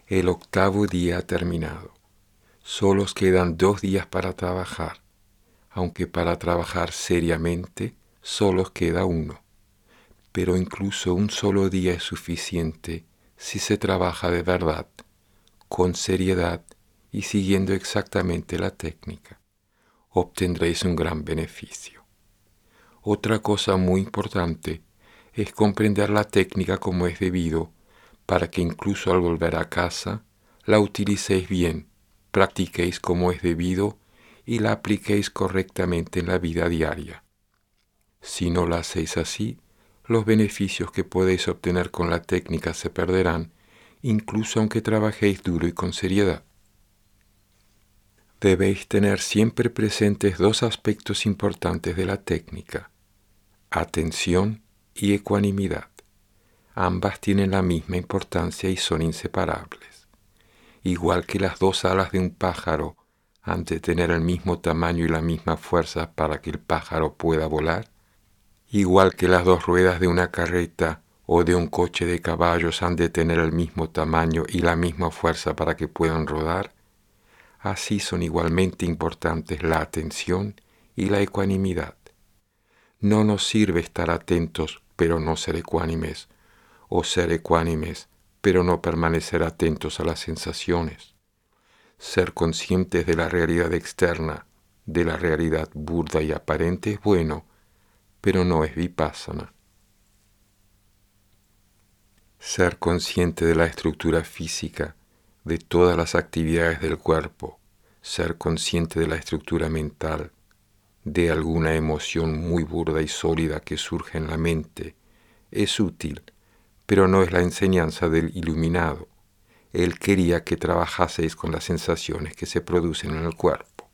El 8º día ha terminado. Solo os quedan 2 días para trabajar, aunque para trabajar seriamente solo os queda uno. Pero incluso un solo día es suficiente si se trabaja de verdad, con seriedad y siguiendo exactamente la técnica. Obtendréis un gran beneficio. Otra cosa muy importante es comprender la técnica como es debido, para que incluso al volver a casa la utilicéis bien, practiquéis como es debido y la apliquéis correctamente en la vida diaria. Si no la hacéis así, los beneficios que podéis obtener con la técnica se perderán, incluso aunque trabajéis duro y con seriedad. Debéis tener siempre presentes 2 aspectos importantes de la técnica: atención y ecuanimidad. Ambas tienen la misma importancia y son inseparables. Igual que las 2 alas de un pájaro han de tener el mismo tamaño y la misma fuerza para que el pájaro pueda volar, igual que las 2 ruedas de una carreta o de un coche de caballos han de tener el mismo tamaño y la misma fuerza para que puedan rodar, así son igualmente importantes la atención y la ecuanimidad. No nos sirve estar atentos pero no ser ecuánimes, o ser ecuánimes pero no permanecer atentos a las sensaciones. Ser conscientes de la realidad externa, de la realidad burda y aparente es bueno, pero no es vipassana. Ser consciente de la estructura física, de todas las actividades del cuerpo, ser consciente de la estructura mental, de alguna emoción muy burda y sólida que surge en la mente, es útil, pero no es la enseñanza del iluminado. Él quería que trabajaseis con las sensaciones que se producen en el cuerpo.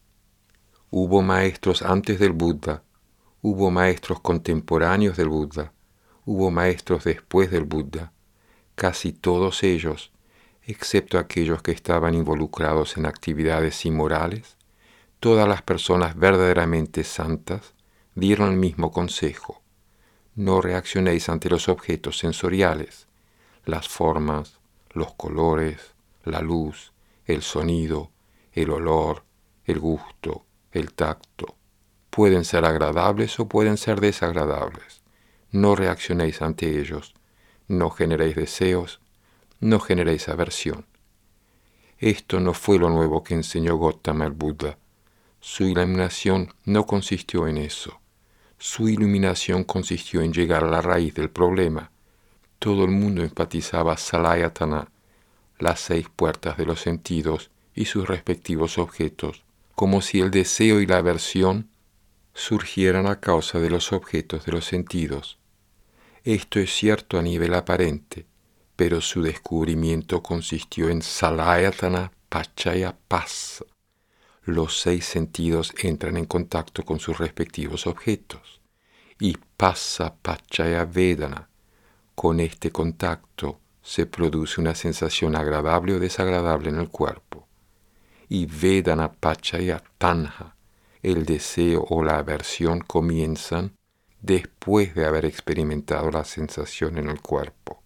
Hubo maestros antes del Buda, hubo maestros contemporáneos del Buda, hubo maestros después del Buda. Casi todos ellos, excepto aquellos que estaban involucrados en actividades inmorales, todas las personas verdaderamente santas dieron el mismo consejo: no reaccionéis ante los objetos sensoriales, las formas, los colores, la luz, el sonido, el olor, el gusto, el tacto. Pueden ser agradables o pueden ser desagradables. No reaccionéis ante ellos, no generéis deseos, no generéis aversión. Esto no fue lo nuevo que enseñó Gautama el Buda. Su iluminación no consistió en eso. Su iluminación consistió en llegar a la raíz del problema. Todo el mundo enfatizaba Salayatana, las 6 puertas de los sentidos y sus respectivos objetos, como si el deseo y la aversión surgieran a causa de los objetos de los sentidos. Esto es cierto a nivel aparente, pero su descubrimiento consistió en Salayatana Pachaya Passa. Los 6 sentidos entran en contacto con sus respectivos objetos, y Passa Pachaya Vedana. Con este contacto se produce una sensación agradable o desagradable en el cuerpo. Y Vedana Pachaya Tanha, el deseo o la aversión comienzan después de haber experimentado la sensación en el cuerpo.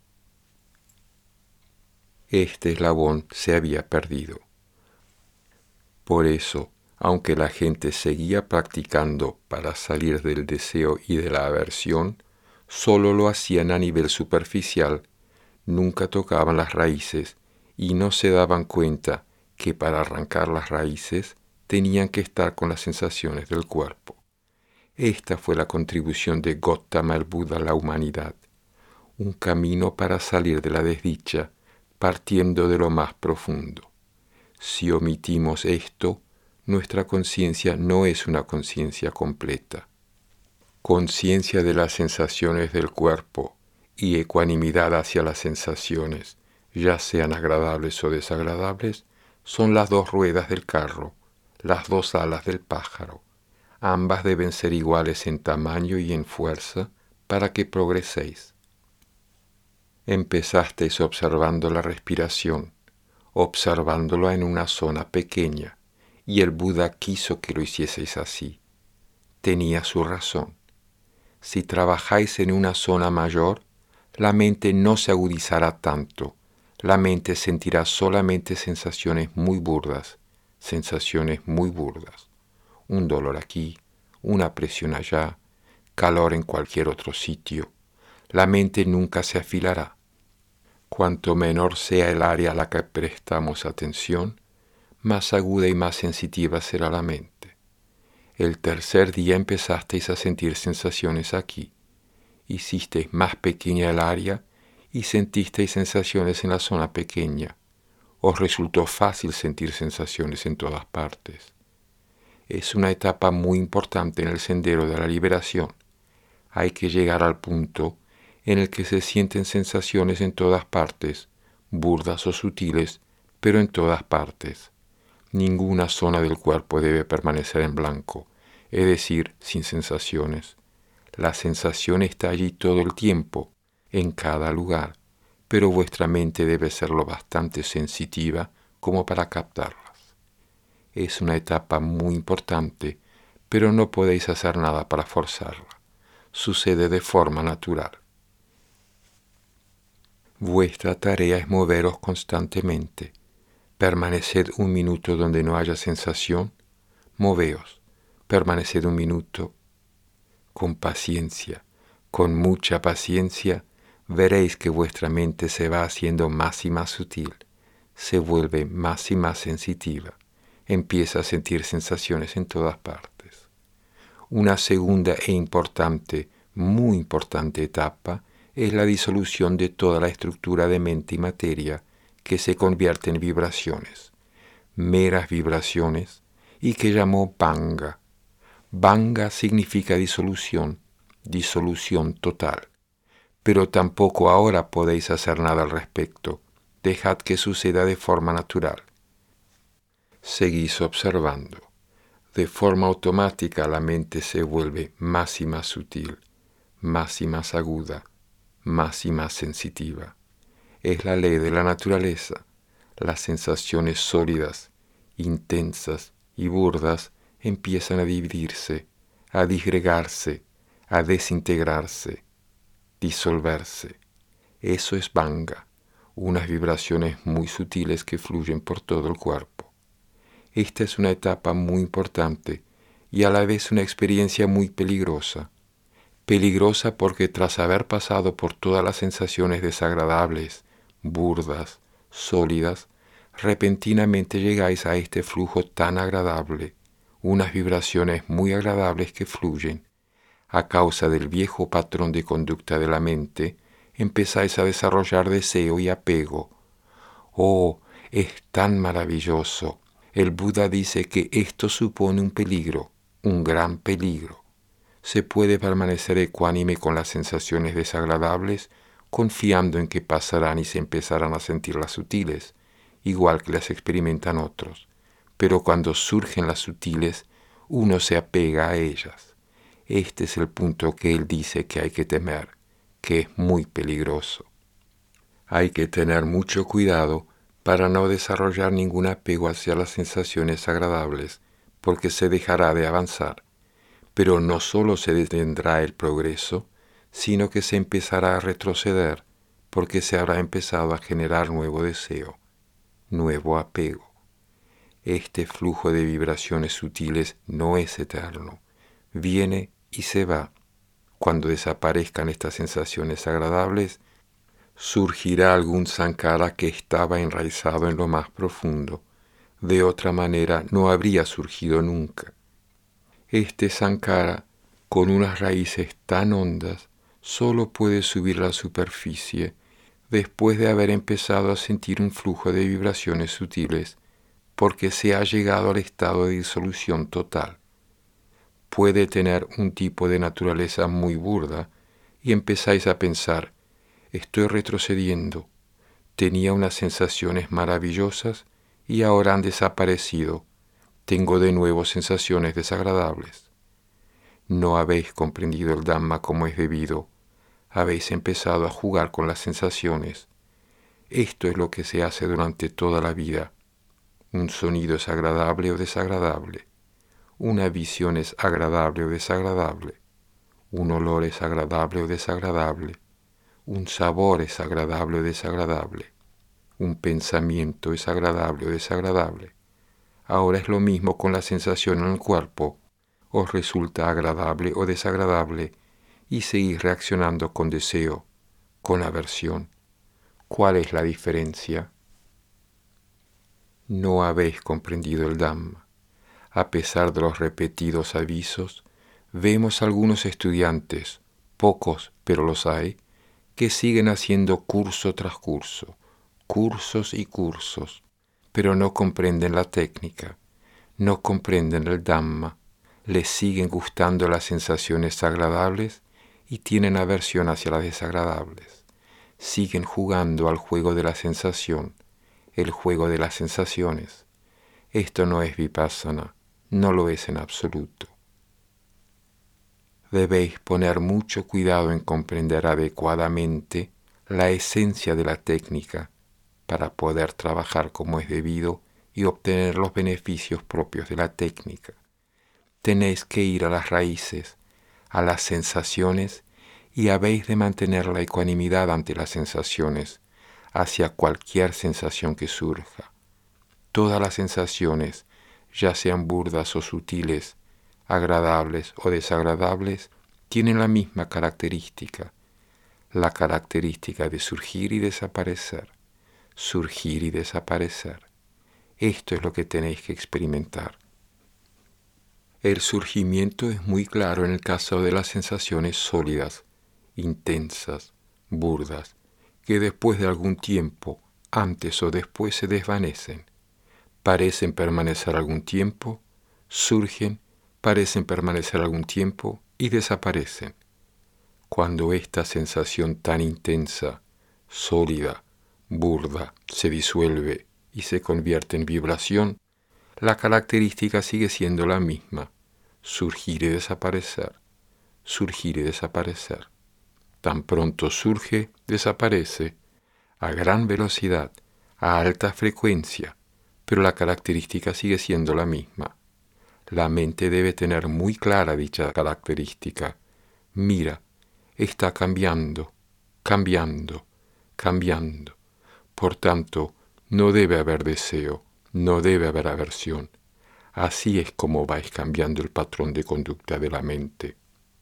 Este eslabón se había perdido. Por eso, aunque la gente seguía practicando para salir del deseo y de la aversión, solo lo hacían a nivel superficial, nunca tocaban las raíces y no se daban cuenta que para arrancar las raíces tenían que estar con las sensaciones del cuerpo. Esta fue la contribución de Gautama el Buda a la humanidad, un camino para salir de la desdicha, partiendo de lo más profundo. Si omitimos esto, nuestra conciencia no es una conciencia completa. Conciencia de las sensaciones del cuerpo y ecuanimidad hacia las sensaciones, ya sean agradables o desagradables, son las 2 ruedas del carro, las 2 alas del pájaro. Ambas deben ser iguales en tamaño y en fuerza para que progreséis. Empezasteis observando la respiración, observándola en una zona pequeña, y el Buda quiso que lo hicieseis así. Tenía su razón. Si trabajáis en una zona mayor, la mente no se agudizará tanto, la mente sentirá solamente sensaciones muy burdas, un dolor aquí, una presión allá, calor en cualquier otro sitio. La mente nunca se afilará. Cuanto menor sea el área a la que prestamos atención, más aguda y más sensitiva será la mente. El tercer día empezasteis a sentir sensaciones aquí. Hicisteis más pequeña el área y sentisteis sensaciones en la zona pequeña. Os resultó fácil sentir sensaciones en todas partes. Es una etapa muy importante en el sendero de la liberación. Hay que llegar al punto en el que se sienten sensaciones en todas partes, burdas o sutiles, pero en todas partes. Ninguna zona del cuerpo debe permanecer en blanco, es decir, sin sensaciones. La sensación está allí todo el tiempo, en cada lugar, pero vuestra mente debe ser lo bastante sensitiva como para captarlas. Es una etapa muy importante, pero no podéis hacer nada para forzarla. Sucede de forma natural. Vuestra tarea es moveros constantemente. Permaneced un minuto donde no haya sensación. Moveos. Permaneced un minuto. Con paciencia, con mucha paciencia, veréis que vuestra mente se va haciendo más y más sutil, se vuelve más y más sensitiva, empieza a sentir sensaciones en todas partes. Una segunda e importante, muy importante etapa es la disolución de toda la estructura de mente y materia que se convierte en vibraciones, meras vibraciones, y que llamó Banga. Banga significa disolución, disolución total. Pero tampoco ahora podéis hacer nada al respecto. Dejad que suceda de forma natural. Seguís observando. De forma automática la mente se vuelve más y más sutil, más y más aguda, más y más sensitiva. Es la ley de la naturaleza. Las sensaciones sólidas, intensas y burdas empiezan a dividirse, a disgregarse, a desintegrarse, disolverse. Eso es Banga, unas vibraciones muy sutiles que fluyen por todo el cuerpo. Esta es una etapa muy importante y a la vez una experiencia muy peligrosa. Peligrosa porque tras haber pasado por todas las sensaciones desagradables, burdas, sólidas, repentinamente llegáis a este flujo tan agradable, unas vibraciones muy agradables que fluyen. A causa del viejo patrón de conducta de la mente, empezáis a desarrollar deseo y apego. ¡Oh, es tan maravilloso! El Buda dice que esto supone un peligro, un gran peligro. Se puede permanecer ecuánime con las sensaciones desagradables, confiando en que pasarán y se empezarán a sentir las sutiles, igual que las experimentan otros. Pero cuando surgen las sutiles, uno se apega a ellas. Este es el punto que él dice que hay que temer, que es muy peligroso. Hay que tener mucho cuidado para no desarrollar ningún apego hacia las sensaciones agradables, porque se dejará de avanzar. Pero no solo se detendrá el progreso, sino que se empezará a retroceder, porque se habrá empezado a generar nuevo deseo, nuevo apego. Este flujo de vibraciones sutiles no es eterno, viene y se va. Cuando desaparezcan estas sensaciones agradables, surgirá algún sankara que estaba enraizado en lo más profundo. De otra manera no habría surgido nunca. Este sankara, con unas raíces tan hondas, solo puede subir a la superficie después de haber empezado a sentir un flujo de vibraciones sutiles, porque se ha llegado al estado de disolución total. Puede tener un tipo de naturaleza muy burda y empezáis a pensar, estoy retrocediendo, tenía unas sensaciones maravillosas y ahora han desaparecido, tengo de nuevo sensaciones desagradables. No habéis comprendido el Dhamma como es debido, habéis empezado a jugar con las sensaciones. Esto es lo que se hace durante toda la vida. Un sonido es agradable o desagradable, una visión es agradable o desagradable, un olor es agradable o desagradable, un sabor es agradable o desagradable. un pensamiento es agradable o desagradable. Ahora es lo mismo con la sensación en el cuerpo. Os resulta agradable o desagradable y seguís reaccionando con deseo, con aversión. ¿Cuál es la diferencia? No habéis comprendido el Dhamma. A pesar de los repetidos avisos, vemos algunos estudiantes, pocos pero los hay, que siguen haciendo curso tras curso, cursos y cursos, pero no comprenden la técnica, no comprenden el Dhamma, les siguen gustando las sensaciones agradables y tienen aversión hacia las desagradables. Siguen jugando al juego de la sensación, el juego de las sensaciones. Esto no es vipassana, no lo es en absoluto. Debéis poner mucho cuidado en comprender adecuadamente la esencia de la técnica para poder trabajar como es debido y obtener los beneficios propios de la técnica. Tenéis que ir a las raíces, a las sensaciones, y habéis de mantener la ecuanimidad ante las sensaciones, hacia cualquier sensación que surja. Todas las sensaciones, ya sean burdas o sutiles, agradables o desagradables, tienen la misma característica, la característica de surgir y desaparecer, surgir y desaparecer. Esto es lo que tenéis que experimentar. El surgimiento es muy claro en el caso de las sensaciones sólidas, intensas, burdas, que después de algún tiempo, antes o después se desvanecen. Parecen permanecer algún tiempo, surgen, parecen permanecer algún tiempo y desaparecen. Cuando esta sensación tan intensa, sólida, burda, se disuelve y se convierte en vibración, la característica sigue siendo la misma, surgir y desaparecer, surgir y desaparecer. Tan pronto surge, desaparece, a gran velocidad, a alta frecuencia, pero la característica sigue siendo la misma. La mente debe tener muy clara dicha característica. Mira, está cambiando, cambiando, cambiando. Por tanto, no debe haber deseo, no debe haber aversión. Así es como vais cambiando el patrón de conducta de la mente.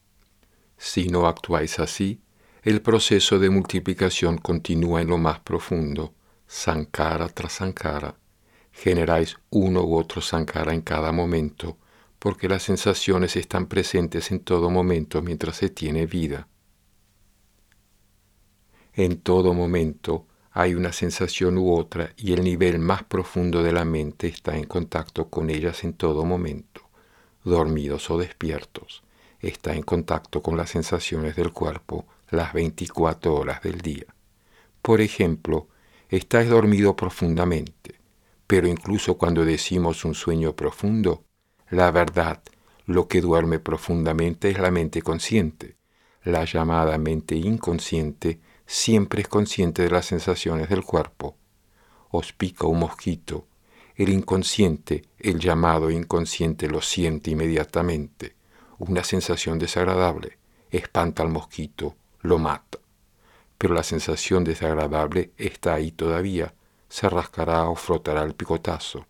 Si no actuáis así, el proceso de multiplicación continúa en lo más profundo, sankara tras sankara. Generáis uno u otro sankara en cada momento, porque las sensaciones están presentes en todo momento mientras se tiene vida. En todo momento hay una sensación u otra y el nivel más profundo de la mente está en contacto con ellas en todo momento, dormidos o despiertos. Está en contacto con las sensaciones del cuerpo las 24 horas del día. Por ejemplo, estáis dormido profundamente, pero incluso cuando decimos un sueño profundo, la verdad, lo que duerme profundamente es la mente consciente. La llamada mente inconsciente siempre es consciente de las sensaciones del cuerpo. Os pica un mosquito, el inconsciente, el llamado inconsciente lo siente inmediatamente. Una sensación desagradable espanta al mosquito, lo mata. Pero la sensación desagradable está ahí todavía, se rascará o frotará el picotazo.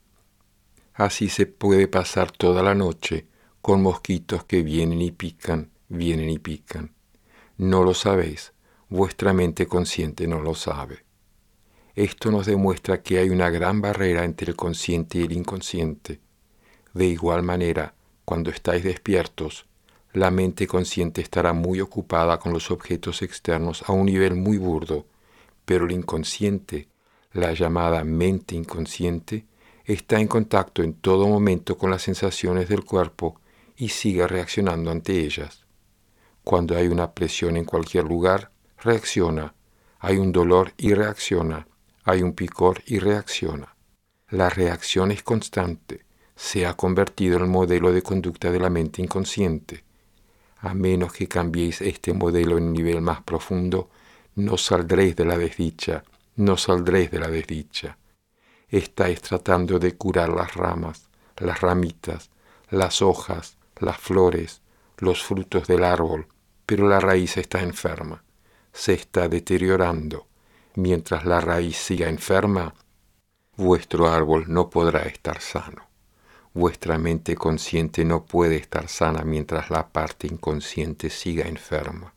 Así se puede pasar toda la noche con mosquitos que vienen y pican, vienen y pican. No lo sabéis, vuestra mente consciente no lo sabe. Esto nos demuestra que hay una gran barrera entre el consciente y el inconsciente. De igual manera, cuando estáis despiertos, la mente consciente estará muy ocupada con los objetos externos a un nivel muy burdo, pero el inconsciente, la llamada mente inconsciente, está en contacto en todo momento con las sensaciones del cuerpo y sigue reaccionando ante ellas. Cuando hay una presión en cualquier lugar, reacciona. Hay un dolor y reacciona. Hay un picor y reacciona. La reacción es constante. Se ha convertido en el modelo de conducta de la mente inconsciente. A menos que cambiéis este modelo en un nivel más profundo, no saldréis de la desdicha, no saldréis de la desdicha. Estáis tratando de curar las ramas, las ramitas, las hojas, las flores, los frutos del árbol, pero la raíz está enferma, se está deteriorando. Mientras la raíz siga enferma, vuestro árbol no podrá estar sano. Vuestra mente consciente no puede estar sana mientras la parte inconsciente siga enferma.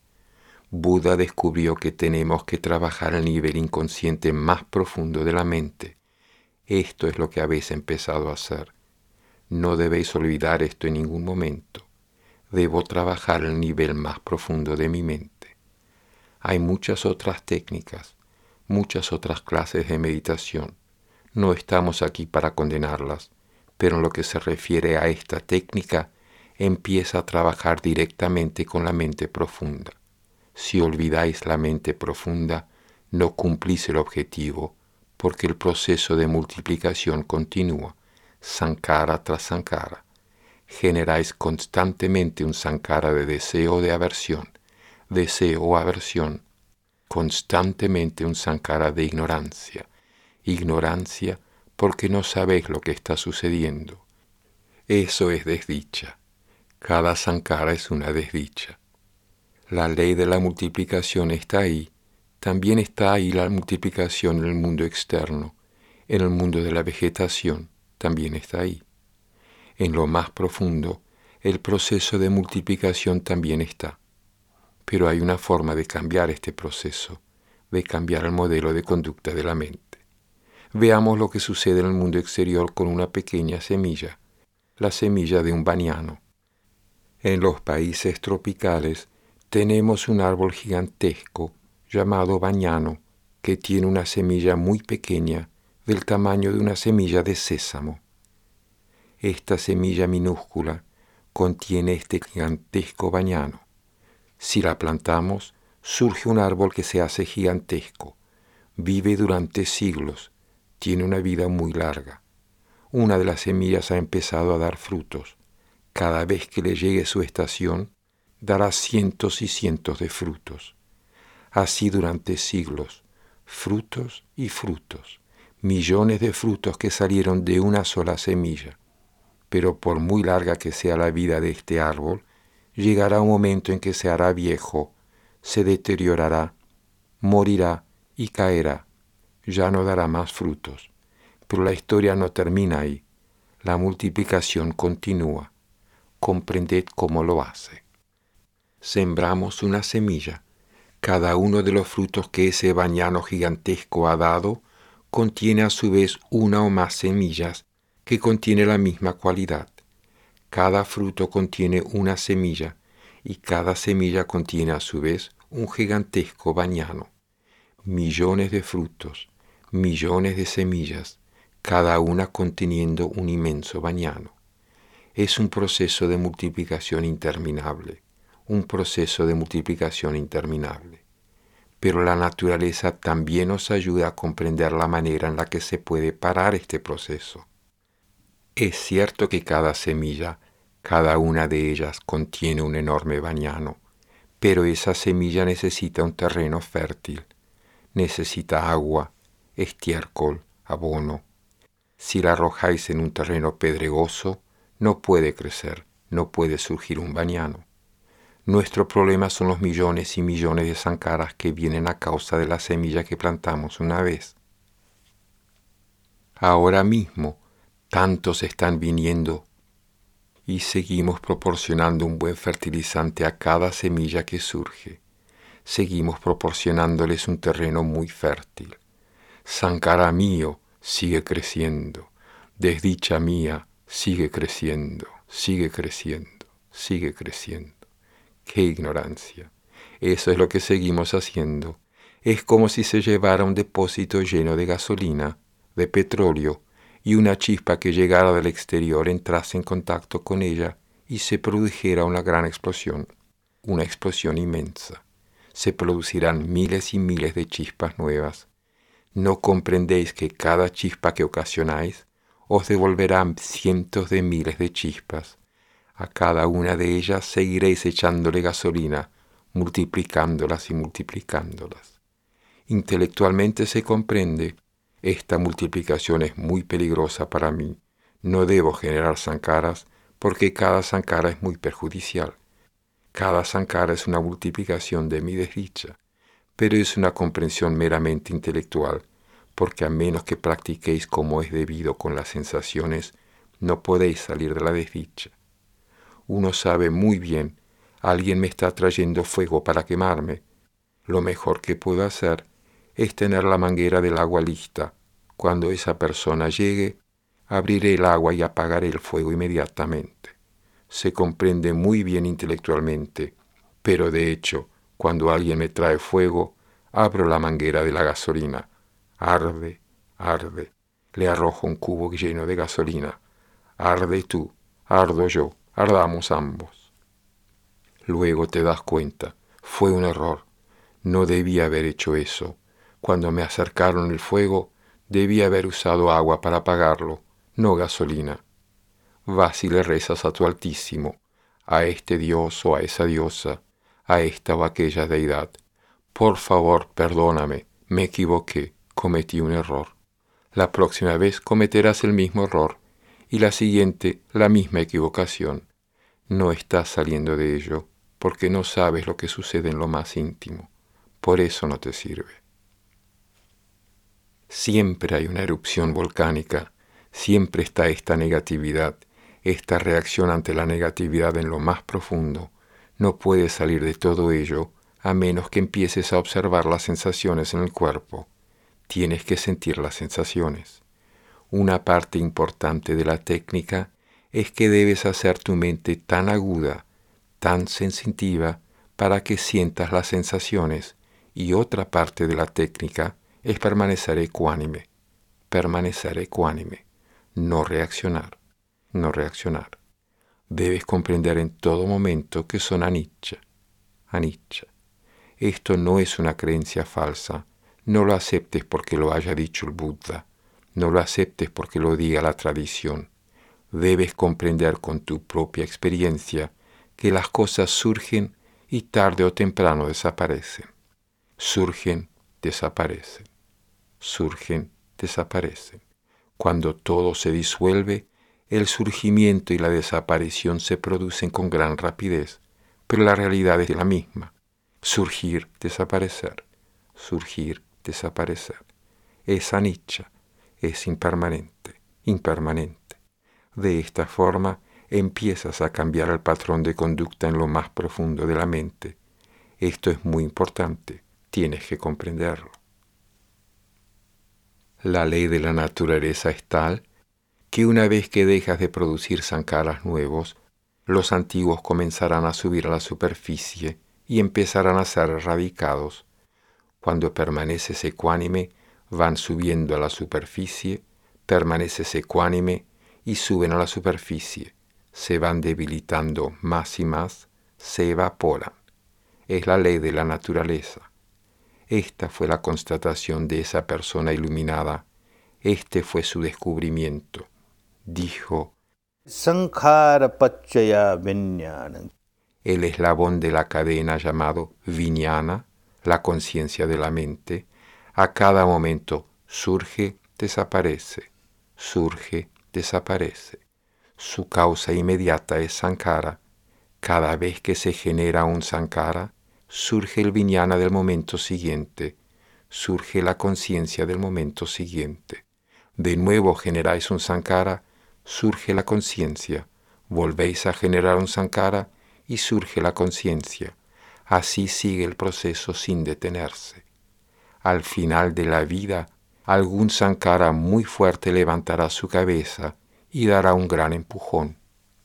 Buda descubrió que tenemos que trabajar el nivel inconsciente más profundo de la mente. Esto es lo que habéis empezado a hacer. No debéis olvidar esto en ningún momento. Debo trabajar el nivel más profundo de mi mente. Hay muchas otras técnicas, muchas otras clases de meditación. No estamos aquí para condenarlas, pero en lo que se refiere a esta técnica, empieza a trabajar directamente con la mente profunda. Si olvidáis la mente profunda, no cumplís el objetivo, porque el proceso de multiplicación continúa, sankara tras sankara. Generáis constantemente un sankara de deseo o de aversión, deseo o aversión, constantemente un sankara de ignorancia, ignorancia porque no sabéis lo que está sucediendo. Eso es desdicha. Cada sankara es una desdicha. La ley de la multiplicación está ahí. También está ahí la multiplicación en el mundo externo. En el mundo de la vegetación también está ahí. En lo más profundo, el proceso de multiplicación también está. Pero hay una forma de cambiar este proceso, de cambiar el modelo de conducta de la mente. Veamos lo que sucede en el mundo exterior con una pequeña semilla, la semilla de un baniano. En los países tropicales tenemos un árbol gigantesco llamado baniano que tiene una semilla muy pequeña del tamaño de una semilla de sésamo. Esta semilla minúscula contiene este gigantesco baniano. Si la plantamos, surge un árbol que se hace gigantesco, vive durante siglos, tiene una vida muy larga. Una de las semillas ha empezado a dar frutos. Cada vez que le llegue su estación, dará cientos y cientos de frutos. Así durante siglos, frutos y frutos, millones de frutos que salieron de una sola semilla. Pero por muy larga que sea la vida de este árbol, llegará un momento en que se hará viejo, se deteriorará, morirá y caerá. Ya no dará más frutos. Pero la historia no termina ahí. La multiplicación continúa. Comprended cómo lo hace. Sembramos una semilla. Cada uno de los frutos que ese baniano gigantesco ha dado contiene a su vez una o más semillas que contiene la misma cualidad. Cada fruto contiene una semilla y cada semilla contiene a su vez un gigantesco baniano. Millones de frutos, millones de semillas, cada una conteniendo un inmenso baniano. Es un proceso de multiplicación interminable, un proceso de multiplicación interminable. Pero la naturaleza también nos ayuda a comprender la manera en la que se puede parar este proceso. Es cierto que cada semilla, cada una de ellas contiene un enorme baniano, pero esa semilla necesita un terreno fértil, necesita agua, estiércol, abono. Si la arrojáis en un terreno pedregoso, no puede crecer, no puede surgir un baniano. Nuestro problema son los millones y millones de sankaras que vienen a causa de la semilla que plantamos una vez. Ahora mismo, tantos están viniendo y seguimos proporcionando un buen fertilizante a cada semilla que surge. Seguimos proporcionándoles un terreno muy fértil. Sankara mío sigue creciendo. Desdicha mía sigue creciendo, sigue creciendo, sigue creciendo. ¡Qué ignorancia! Eso es lo que seguimos haciendo. Es como si se llevara un depósito lleno de gasolina, de petróleo, y una chispa que llegara del exterior entrase en contacto con ella y se produjera una gran explosión, una explosión inmensa. Se producirán miles y miles de chispas nuevas. ¿No comprendéis que cada chispa que ocasionáis os devolverá cientos de miles de chispas? A cada una de ellas seguiréis echándole gasolina, multiplicándolas y multiplicándolas. Intelectualmente se comprende, esta multiplicación es muy peligrosa para mí. No debo generar sankaras porque cada sankara es muy perjudicial. Cada sankara es una multiplicación de mi desdicha. pero es una comprensión meramente intelectual, porque a menos que practiquéis como es debido con las sensaciones, no podéis salir de la desdicha. Uno sabe muy bien, alguien me está trayendo fuego para quemarme. Lo mejor que puedo hacer es tener la manguera del agua lista. Cuando esa persona llegue, abriré el agua y apagaré el fuego inmediatamente. Se comprende muy bien intelectualmente, pero de hecho, cuando alguien me trae fuego, abro la manguera de la gasolina. Arde, arde. Le arrojo un cubo lleno de gasolina. Arde tú, ardo yo, ardamos ambos. Luego te das cuenta, fue un error. No debía haber hecho eso. Cuando me acercaron el fuego, debía haber usado agua para apagarlo, no gasolina. Vas y le rezas a tu Altísimo, a este Dios o a esa diosa, a esta o aquella deidad. Por favor, perdóname, me equivoqué, cometí un error. La próxima vez cometerás el mismo error y la siguiente la misma equivocación. No estás saliendo de ello porque no sabes lo que sucede en lo más íntimo. Por eso no te sirve. Siempre hay una erupción volcánica, siempre está esta negatividad, esta reacción ante la negatividad en lo más profundo. No puedes salir de todo ello a menos que empieces a observar las sensaciones en el cuerpo. Tienes que sentir las sensaciones. Una parte importante de la técnica es que debes hacer tu mente tan aguda, tan sensitiva, para que sientas las sensaciones, y otra parte de la técnica es permanecer ecuánime, no reaccionar, no reaccionar. Debes comprender en todo momento que son anicca, anicca. Esto no es una creencia falsa, no lo aceptes porque lo haya dicho el Buda, no lo aceptes porque lo diga la tradición. Debes comprender con tu propia experiencia que las cosas surgen y tarde o temprano desaparecen. Surgen, desaparecen. Surgen, desaparecen. Cuando todo se disuelve, el surgimiento y la desaparición se producen con gran rapidez, pero la realidad es la misma. Surgir, desaparecer. Surgir, desaparecer. Es anicca, es impermanente, impermanente. De esta forma empiezas a cambiar el patrón de conducta en lo más profundo de la mente. Esto es muy importante, tienes que comprenderlo. La ley de la naturaleza es tal que una vez que dejas de producir sankaras nuevos, los antiguos comenzarán a subir a la superficie y empezarán a ser erradicados. Cuando permaneces ecuánime, van subiendo a la superficie, permaneces ecuánime y suben a la superficie, se van debilitando más y más, se evaporan. Es la ley de la naturaleza. Esta fue la constatación de esa persona iluminada. Este fue su descubrimiento. Dijo, Sankhara Pachaya Viññāna. el eslabón de la cadena llamado Viññāna, la conciencia de la mente, a cada momento surge, desaparece, surge, desaparece. Su causa inmediata es Sankhara. Cada vez que se genera un Sankhara, surge el Viññāna del momento siguiente, surge la conciencia del momento siguiente. De nuevo generáis un Sankhara, surge la conciencia, volvéis a generar un Sankhara y surge la conciencia. Así sigue el proceso sin detenerse. Al final de la vida, algún Sankhara muy fuerte levantará su cabeza y dará un gran empujón.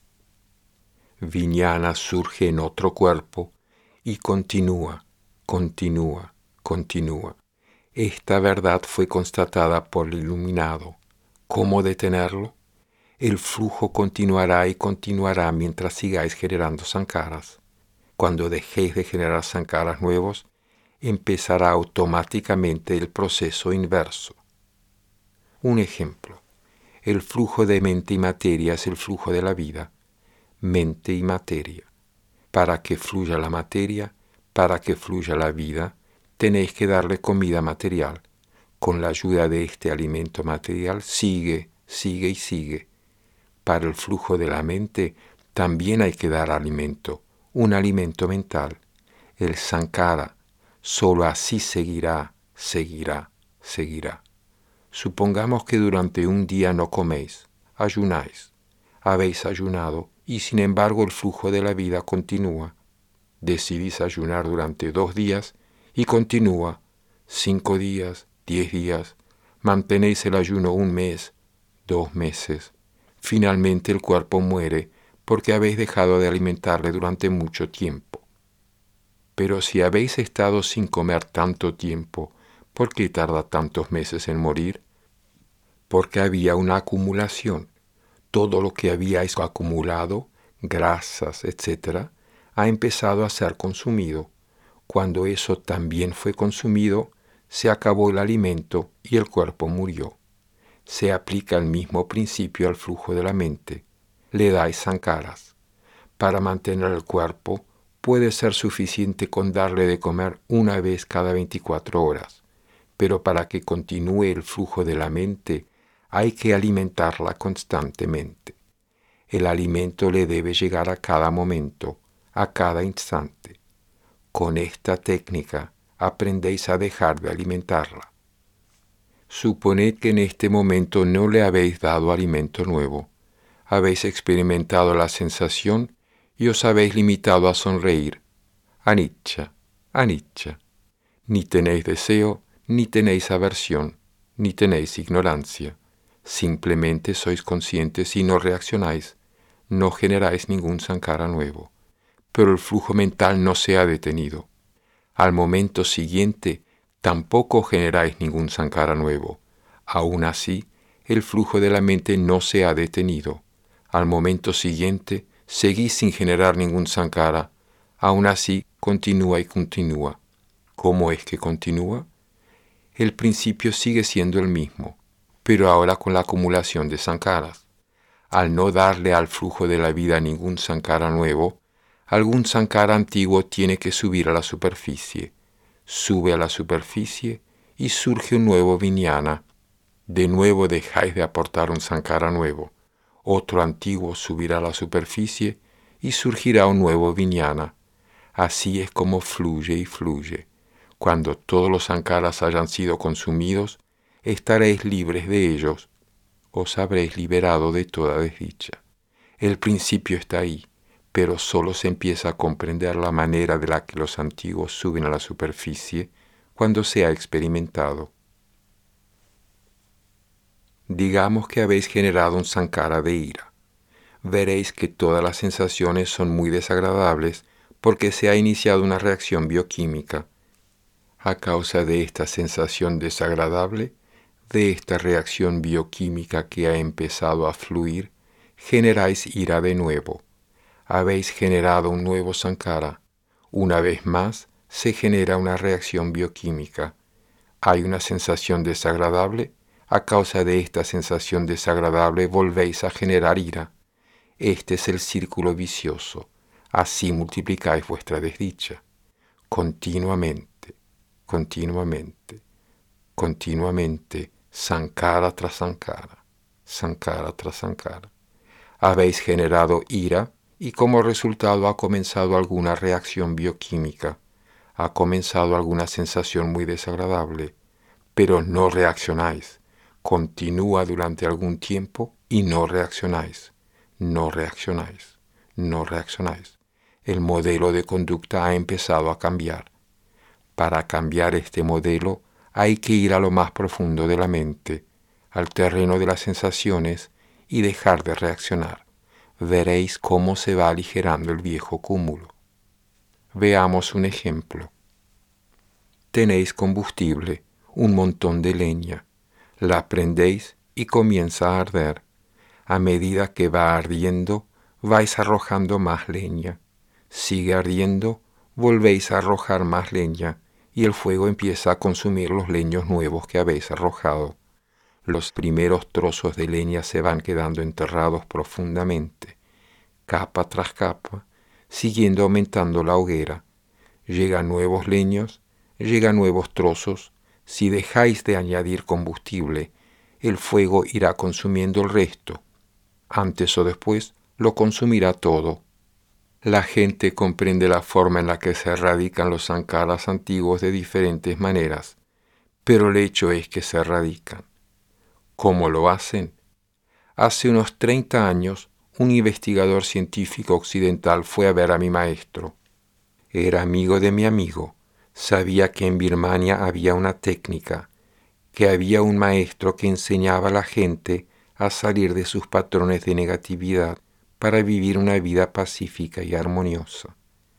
Viññāna surge en otro cuerpo y continúa, continúa, continúa. Esta verdad fue constatada por el iluminado. ¿Cómo detenerlo? El flujo continuará y continuará mientras sigáis generando sankaras. Cuando dejéis de generar sankaras nuevos, empezará automáticamente el proceso inverso. Un ejemplo. El flujo de mente y materia es el flujo de la vida. Mente y materia. Para que fluya la materia, para que fluya la vida, tenéis que darle comida material. Con la ayuda de este alimento material sigue, sigue y sigue. Para el flujo de la mente también hay que dar alimento, un alimento mental. El sankhara Solo así seguirá. Supongamos que durante un día no coméis, ayunáis. Habéis ayunado y sin embargo el flujo de la vida continúa. Decidís ayunar durante 2 días y continúa. 5 días, 10 días. Mantenéis el ayuno 1 mes, 2 meses. Finalmente el cuerpo muere porque habéis dejado de alimentarle durante mucho tiempo. Pero si habéis estado sin comer tanto tiempo, ¿por qué tarda tantos meses en morir? Porque había una acumulación. Todo lo que habíais acumulado, grasas, etc., ha empezado a ser consumido. Cuando eso también fue consumido, se acabó el alimento y el cuerpo murió. Se aplica el mismo principio al flujo de la mente. Le dais sankaras. Para mantener el cuerpo, puede ser suficiente con darle de comer una vez cada 24 horas, pero para que continúe el flujo de la mente, hay que alimentarla constantemente. El alimento le debe llegar a cada momento, a cada instante. Con esta técnica aprendéis a dejar de alimentarla. Suponed que en este momento no le habéis dado alimento nuevo. Habéis experimentado la sensación y os habéis limitado a sonreír. Anicca. Ni tenéis deseo, ni tenéis aversión, ni tenéis ignorancia. Simplemente sois conscientes y no reaccionáis. No generáis ningún sankara nuevo. Pero el flujo mental no se ha detenido. Al momento siguiente, tampoco generáis ningún sankara nuevo. Aún así, el flujo de la mente no se ha detenido. Al momento siguiente, seguís sin generar ningún sankara. Aún así, continúa y continúa. ¿Cómo es que continúa? El principio sigue siendo el mismo, pero ahora con la acumulación de sankaras. Al no darle al flujo de la vida ningún sankara nuevo, algún sankara antiguo tiene que subir a la superficie. Sube a la superficie y surge un nuevo viñana. De nuevo dejáis de aportar un sankara nuevo. Otro antiguo subirá a la superficie y surgirá un nuevo viñana. Así es como fluye y fluye. Cuando todos los sankaras hayan sido consumidos, estaréis libres de ellos. Os habréis liberado de toda desdicha. El principio está ahí, pero solo se empieza a comprender la manera de la que los antiguos suben a la superficie cuando se ha experimentado. Digamos que habéis generado un sankara de ira. Veréis que todas las sensaciones son muy desagradables porque se ha iniciado una reacción bioquímica. A causa de esta sensación desagradable, de esta reacción bioquímica que ha empezado a fluir, generáis ira de nuevo. Habéis generado un nuevo sankara. Una vez más, se genera una reacción bioquímica. Hay una sensación desagradable. A causa de esta sensación desagradable, volvéis a generar ira. Este es el círculo vicioso. Así multiplicáis vuestra desdicha. Continuamente, sankara tras sankara, sankara tras sankara. Habéis generado ira y como resultado ha comenzado alguna reacción bioquímica, ha comenzado alguna sensación muy desagradable, pero no reaccionáis. Continúa durante algún tiempo y no reaccionáis. El modelo de conducta ha empezado a cambiar. Para cambiar este modelo hay que ir a lo más profundo de la mente, al terreno de las sensaciones y dejar de reaccionar. Veréis cómo se va aligerando el viejo cúmulo. Veamos un ejemplo. Tenéis combustible, un montón de leña. La prendéis y comienza a arder. A medida que va ardiendo, vais arrojando más leña. Sigue ardiendo, volvéis a arrojar más leña y el fuego empieza a consumir los leños nuevos que habéis arrojado. Los primeros trozos de leña se van quedando enterrados profundamente, capa tras capa, siguiendo aumentando la hoguera. Llegan nuevos leños, llegan nuevos trozos. Si dejáis de añadir combustible, el fuego irá consumiendo el resto. Antes o después lo consumirá todo. La gente comprende la forma en la que se erradican los sankaras antiguos de diferentes maneras, pero el hecho es que se erradican. ¿Cómo lo hacen? Hace unos 30 años, un investigador científico occidental fue a ver a mi maestro. Era amigo de mi amigo. Sabía que en Birmania había una técnica, que había un maestro que enseñaba a la gente a salir de sus patrones de negatividad para vivir una vida pacífica y armoniosa.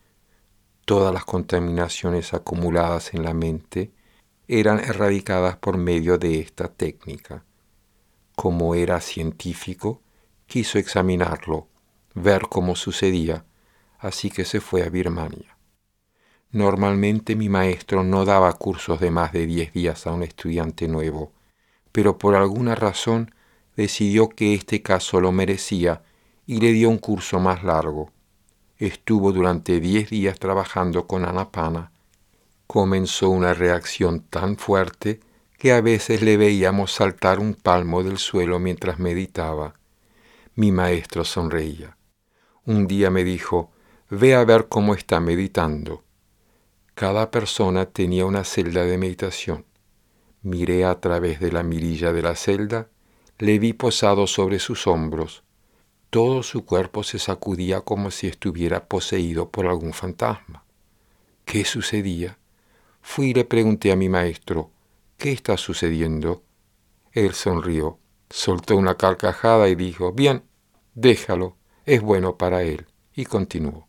Todas las contaminaciones acumuladas en la mente eran erradicadas por medio de esta técnica. Como era científico, quiso examinarlo, ver cómo sucedía, así que se fue a Birmania. Normalmente mi maestro no daba cursos de más de 10 días a un estudiante nuevo, pero por alguna razón decidió que este caso lo merecía y le dio un curso más largo. Estuvo durante 10 días trabajando con Anapana. Comenzó una reacción tan fuerte que a veces le veíamos saltar un palmo del suelo mientras meditaba. Mi maestro sonreía. Un día me dijo, ve a ver cómo está meditando. Cada persona tenía una celda de meditación. Miré a través de la mirilla de la celda, le vi posado sobre sus hombros. Todo su cuerpo se sacudía como si estuviera poseído por algún fantasma. ¿Qué sucedía? Fui y le pregunté a mi maestro, ¿qué está sucediendo? Él sonrió, soltó una carcajada y dijo, bien, déjalo, es bueno para él, y continuó.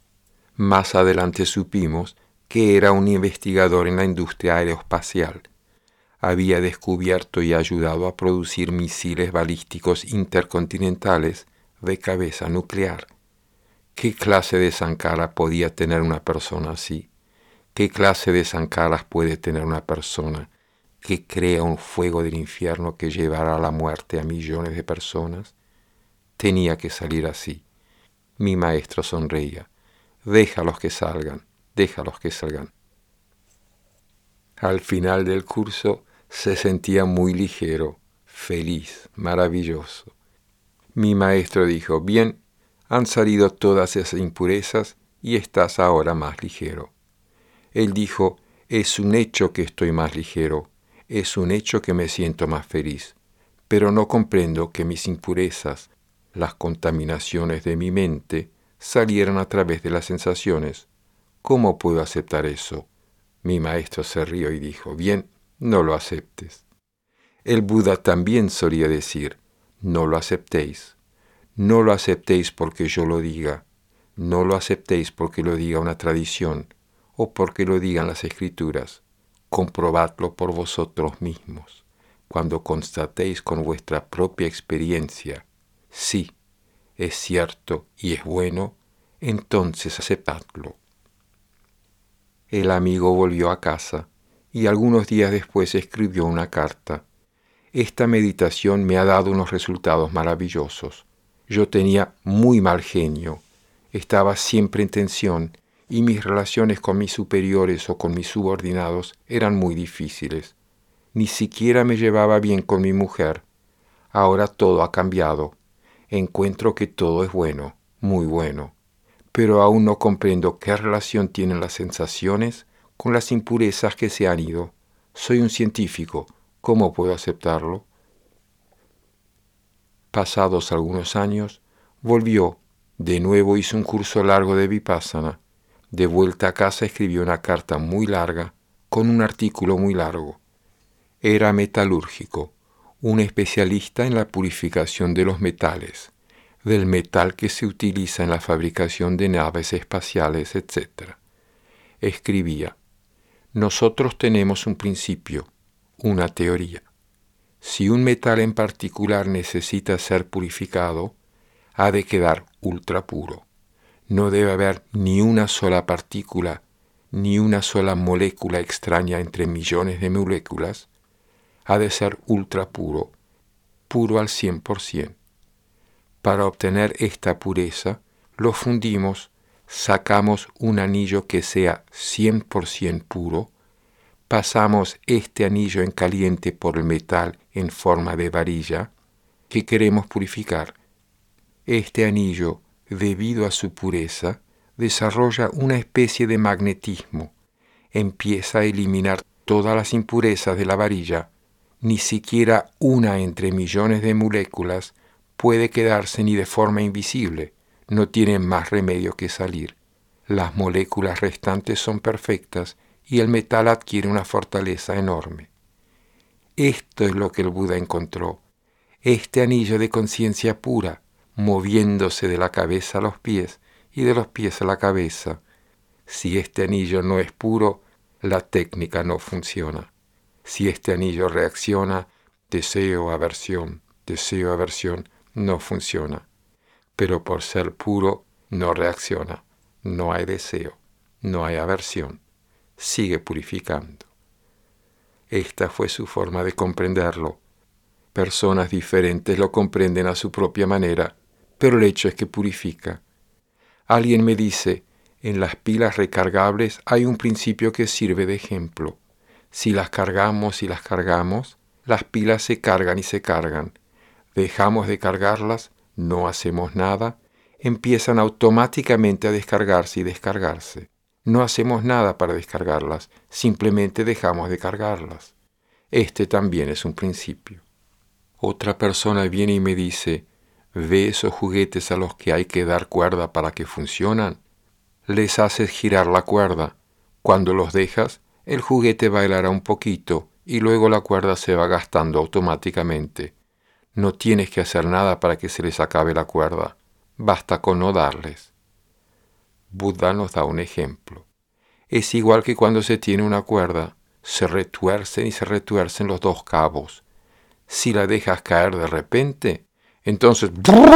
Más adelante supimos que era un investigador en la industria aeroespacial. Había descubierto y ayudado a producir misiles balísticos intercontinentales de cabeza nuclear. ¿Qué clase de sankara podía tener una persona así? ¿Qué clase de sankaras puede tener una persona que crea un fuego del infierno que llevará a la muerte a millones de personas? Tenía que salir así. Mi maestro sonreía. Déjalos que salgan, déjalos que salgan. Al final del curso se sentía muy ligero, feliz, maravilloso. Mi maestro dijo, bien, han salido todas esas impurezas y estás ahora más ligero. Él dijo, es un hecho que estoy más ligero, es un hecho que me siento más feliz, pero no comprendo que mis impurezas, las contaminaciones de mi mente, salieran a través de las sensaciones. ¿Cómo puedo aceptar eso? Mi maestro se rió y dijo, bien, no lo aceptes. El Buda también solía decir, no lo aceptéis. No lo aceptéis porque yo lo diga, no lo aceptéis porque lo diga una tradición o porque lo digan las Escrituras. Comprobadlo por vosotros mismos, cuando constatéis con vuestra propia experiencia, sí, es cierto y es bueno, entonces aceptadlo. El amigo volvió a casa y algunos días después escribió una carta. Esta meditación me ha dado unos resultados maravillosos. Yo tenía muy mal genio, estaba siempre en tensión y mis relaciones con mis superiores o con mis subordinados eran muy difíciles. Ni siquiera me llevaba bien con mi mujer. Ahora todo ha cambiado. Encuentro que todo es bueno, muy bueno, pero aún no comprendo qué relación tienen las sensaciones con las impurezas que se han ido. Soy un científico, ¿cómo puedo aceptarlo? Pasados algunos años, volvió. De nuevo hizo un curso largo de Vipassana. De vuelta a casa escribió una carta muy larga, con un artículo muy largo. Era metalúrgico, un especialista en la purificación de los metales, del metal que se utiliza en la fabricación de naves espaciales, etc. Escribía, nosotros tenemos un principio, una teoría. Si un metal en particular necesita ser purificado, ha de quedar ultra puro. No debe haber ni una sola partícula, ni una sola molécula extraña entre millones de moléculas. Ha de ser ultra puro, puro al 100%. Para obtener esta pureza, lo fundimos, sacamos un anillo que sea 100% puro, pasamos este anillo en caliente por el metal en forma de varilla que queremos purificar. Este anillo, debido a su pureza, desarrolla una especie de magnetismo, empieza a eliminar todas las impurezas de la varilla. Ni siquiera una entre millones de moléculas puede quedarse ni de forma invisible, no tiene más remedio que salir. Las moléculas restantes son perfectas y el metal adquiere una fortaleza enorme. Esto es lo que el Buda encontró, este anillo de conciencia pura, moviéndose de la cabeza a los pies y de los pies a la cabeza. Si este anillo no es puro, la técnica no funciona. Si este anillo reacciona, deseo, aversión, no funciona. Pero por ser puro, no reacciona. No hay deseo, no hay aversión. Sigue purificando. Esta fue su forma de comprenderlo. Personas diferentes lo comprenden a su propia manera, pero el hecho es que purifica. Alguien me dice, en las pilas recargables hay un principio que sirve de ejemplo. Si las cargamos y las cargamos, las pilas se cargan y se cargan. Dejamos de cargarlas, no hacemos nada, empiezan automáticamente a descargarse y descargarse. No hacemos nada para descargarlas, simplemente dejamos de cargarlas. Este también es un principio. Otra persona viene y me dice, ¿ve esos juguetes a los que hay que dar cuerda para que funcionan? Les haces girar la cuerda. Cuando los dejas, el juguete bailará un poquito y luego la cuerda se va gastando automáticamente. No tienes que hacer nada para que se les acabe la cuerda. Basta con no darles. Buda nos da un ejemplo. Es igual que cuando se tiene una cuerda, se retuercen y se retuercen los dos cabos. Si la dejas caer de repente, entonces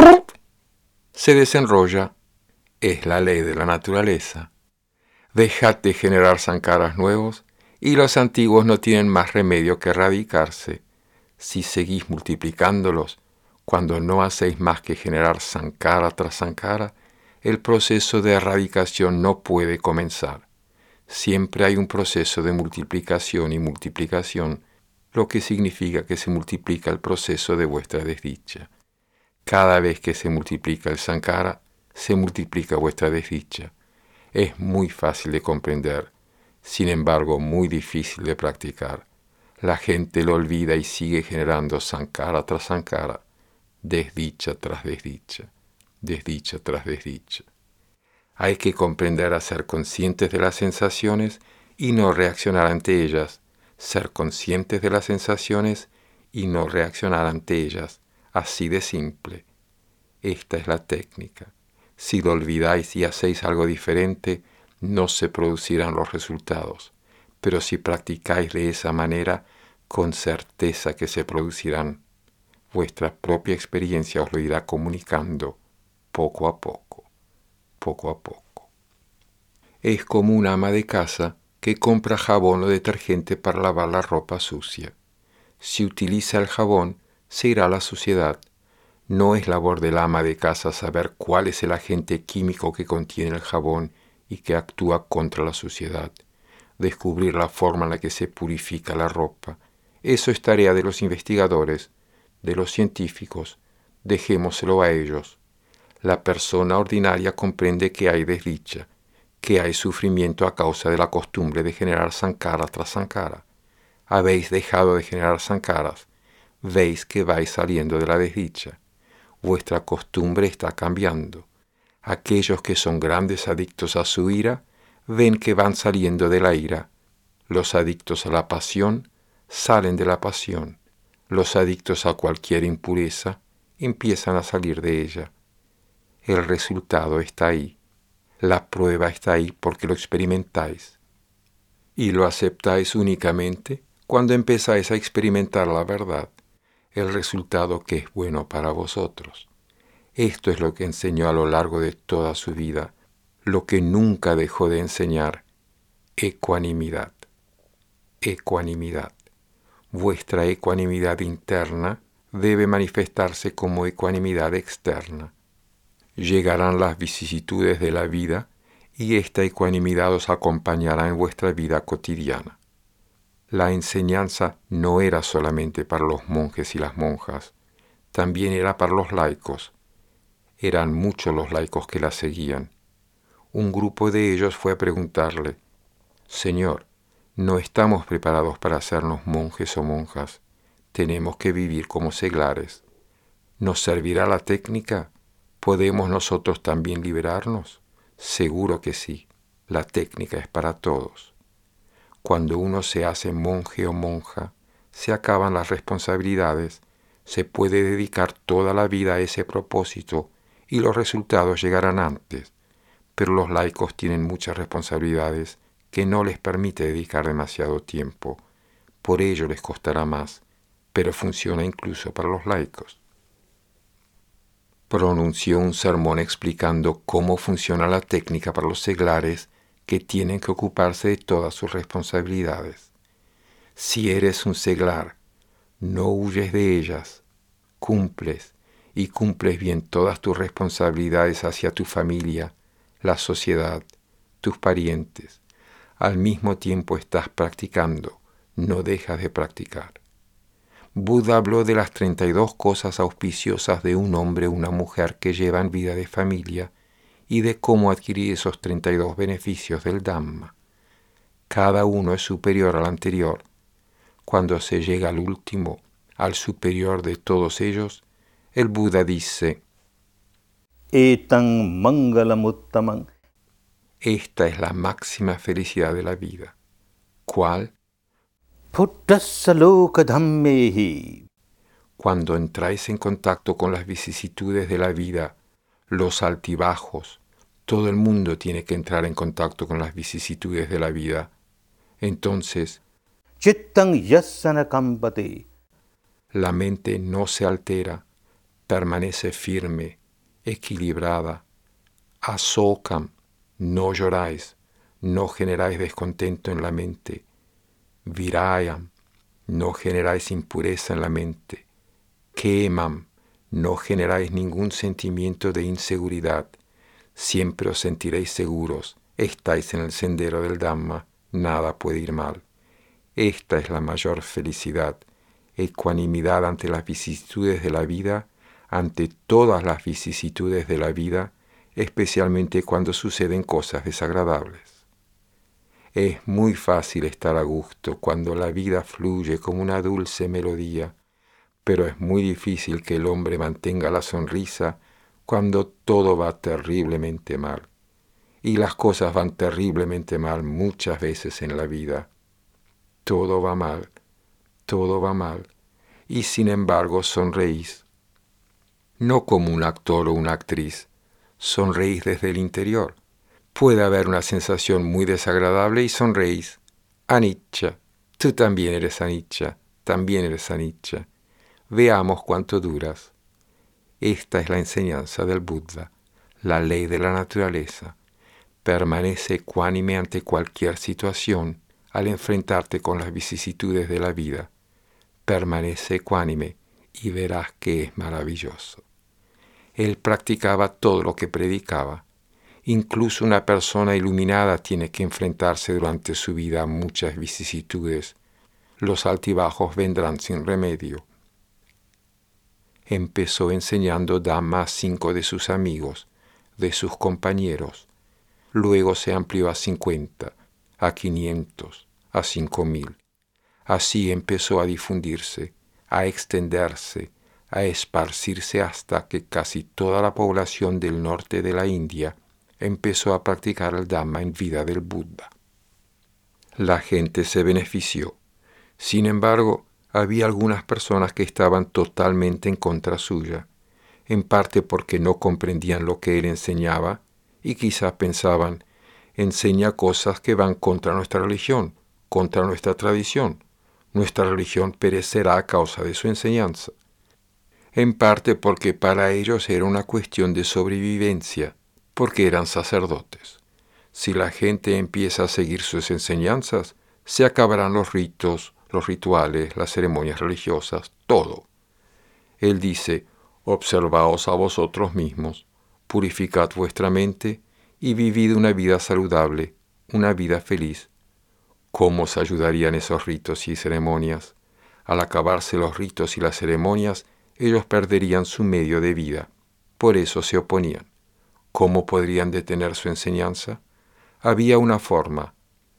se desenrolla. Es la ley de la naturaleza. Déjate generar sankaras nuevos y los antiguos no tienen más remedio que erradicarse. Si seguís multiplicándolos, cuando no hacéis más que generar sankara tras sankara, el proceso de erradicación no puede comenzar. Siempre hay un proceso de multiplicación y multiplicación, lo que significa que se multiplica el proceso de vuestra desdicha. Cada vez que se multiplica el sankara, se multiplica vuestra desdicha. Es muy fácil de comprender, sin embargo muy difícil de practicar. La gente lo olvida y sigue generando sankara tras sankara, desdicha tras desdicha, desdicha tras desdicha. Hay que comprender a ser conscientes de las sensaciones y no reaccionar ante ellas, ser conscientes de las sensaciones y no reaccionar ante ellas, así de simple. Esta es la técnica. Si lo olvidáis y hacéis algo diferente, no se producirán los resultados, pero si practicáis de esa manera, con certeza que se producirán. Vuestra propia experiencia os lo irá comunicando poco a poco, poco a poco. Es como un ama de casa que compra jabón o detergente para lavar la ropa sucia. Si utiliza el jabón, se irá la suciedad. No es labor del ama de casa saber cuál es el agente químico que contiene el jabón y que actúa contra la suciedad. Descubrir la forma en la que se purifica la ropa. Eso es tarea de los investigadores, de los científicos. Dejémoselo a ellos. La persona ordinaria comprende que hay desdicha, que hay sufrimiento a causa de la costumbre de generar sankara tras sankara. Habéis dejado de generar sankaras. Veis que vais saliendo de la desdicha. Vuestra costumbre está cambiando. Aquellos que son grandes adictos a su ira, ven que van saliendo de la ira. Los adictos a la pasión, salen de la pasión. Los adictos a cualquier impureza, empiezan a salir de ella. El resultado está ahí. La prueba está ahí porque lo experimentáis. Y lo aceptáis únicamente cuando empezáis a experimentar la verdad, el resultado que es bueno para vosotros. Esto es lo que enseñó a lo largo de toda su vida, lo que nunca dejó de enseñar: ecuanimidad. Ecuanimidad. Vuestra ecuanimidad interna debe manifestarse como ecuanimidad externa. Llegarán las vicisitudes de la vida y esta ecuanimidad os acompañará en vuestra vida cotidiana. La enseñanza no era solamente para los monjes y las monjas, también era para los laicos. Eran muchos los laicos que la seguían. un grupo de ellos fue a preguntarle: Señor, no estamos preparados para hacernos monjes o monjas. Tenemos que vivir como seglares. ¿Nos servirá la técnica? ¿Podemos nosotros también liberarnos? Seguro que sí. La técnica es para todos. Cuando uno se hace monje o monja, se acaban las responsabilidades, se puede dedicar toda la vida a ese propósito y los resultados llegarán antes. Pero los laicos tienen muchas responsabilidades que no les permite dedicar demasiado tiempo. Por ello les costará más, pero funciona incluso para los laicos. Pronunció un sermón explicando cómo funciona la técnica para los seglares que tienen que ocuparse de todas sus responsabilidades. Si eres un seglar, no huyes de ellas, cumples bien todas tus responsabilidades hacia tu familia, la sociedad, tus parientes. Al mismo tiempo estás practicando, no dejas de practicar. Buda habló de las 32 cosas auspiciosas de un hombre o una mujer que llevan vida de familia y de cómo adquirir esos 32 beneficios del Dhamma. Cada uno es superior al anterior. Cuando se llega al último, al superior de todos ellos, el Buda dice: Etam mangalamuttamam. Esta es la máxima felicidad de la vida. ¿Cuál? Buddhassa loka dhammehi. Cuando entráis en contacto con las vicisitudes de la vida, los altibajos, todo el mundo tiene que entrar en contacto con las vicisitudes de la vida. Entonces, Chittang yassana kampate. la mente no se altera, permanece firme, equilibrada. Asokam, no lloráis, no generáis descontento en la mente. Virayam, no generáis impureza en la mente. Kemam, no generáis ningún sentimiento de inseguridad. Siempre os sentiréis seguros, estáis en el sendero del Dhamma, nada puede ir mal. Esta es la mayor felicidad, ecuanimidad ante las vicisitudes de la vida, ante todas las vicisitudes de la vida, especialmente cuando suceden cosas desagradables. Es muy fácil estar a gusto cuando la vida fluye como una dulce melodía, pero es muy difícil que el hombre mantenga la sonrisa cuando todo va terriblemente mal. Y las cosas van terriblemente mal muchas veces en la vida. Todo va mal, y sin embargo sonreís. No como un actor o una actriz, sonreís desde el interior. Puede haber una sensación muy desagradable y sonreís. Anicca, tú también eres anicca, también eres anicca. Veamos cuánto duras. Esta es la enseñanza del Buda, la ley de la naturaleza. Permanece ecuánime ante cualquier situación al enfrentarte con las vicisitudes de la vida. Permanece ecuánime y verás que es maravilloso. Él practicaba todo lo que predicaba. Incluso una persona iluminada tiene que enfrentarse durante su vida a muchas vicisitudes. Los altibajos vendrán sin remedio. Empezó enseñando Dhamma a 5 de sus amigos, de sus compañeros. Luego se amplió a 50, a 500, a 5000. Así empezó a difundirse, a extenderse, a esparcirse hasta que casi toda la población del norte de la India empezó a practicar el Dhamma en vida del Buda. La gente se benefició. Sin embargo, había algunas personas que estaban totalmente en contra suya, en parte porque no comprendían lo que él enseñaba y quizás pensaban: enseña cosas que van contra nuestra religión, contra nuestra tradición. Nuestra religión perecerá a causa de su enseñanza. En parte porque para ellos era una cuestión de sobrevivencia, porque eran sacerdotes. Si la gente empieza a seguir sus enseñanzas, se acabarán los ritos, los rituales, las ceremonias religiosas, todo. Él dice: observaos a vosotros mismos, purificad vuestra mente y vivid una vida saludable, una vida feliz. ¿Cómo os ayudarían esos ritos y ceremonias? Al acabarse los ritos y las ceremonias, ellos perderían su medio de vida. Por eso se oponían. ¿Cómo podrían detener su enseñanza? Había una forma.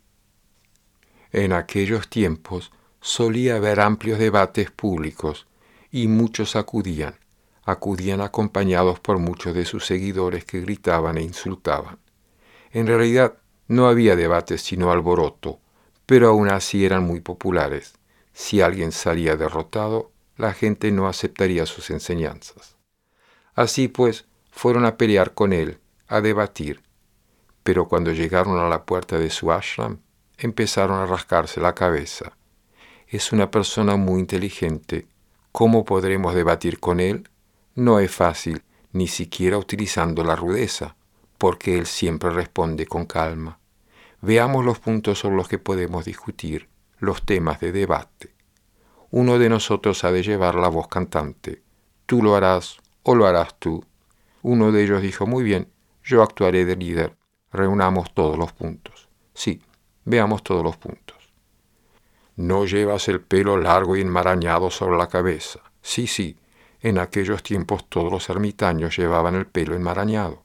En aquellos tiempos solía haber amplios debates públicos y muchos acudían acompañados por muchos de sus seguidores que gritaban e insultaban. En realidad no había debates sino alboroto, pero aún así eran muy populares. Si alguien salía derrotado, la gente no aceptaría sus enseñanzas. Así pues, fueron a pelear con él, a debatir. Pero cuando llegaron a la puerta de su ashram, empezaron a rascarse la cabeza. Es una persona muy inteligente. ¿Cómo podremos debatir con él? No es fácil, ni siquiera utilizando la rudeza, porque él siempre responde con calma. Veamos los puntos sobre los que podemos discutir, los temas de debate. Uno de nosotros ha de llevar la voz cantante. Tú lo harás o lo harás tú. Uno de ellos dijo, muy bien, yo actuaré de líder. Reunamos todos los puntos. Sí, veamos todos los puntos. No llevas el pelo largo y enmarañado sobre la cabeza. Sí, en aquellos tiempos todos los ermitaños llevaban el pelo enmarañado.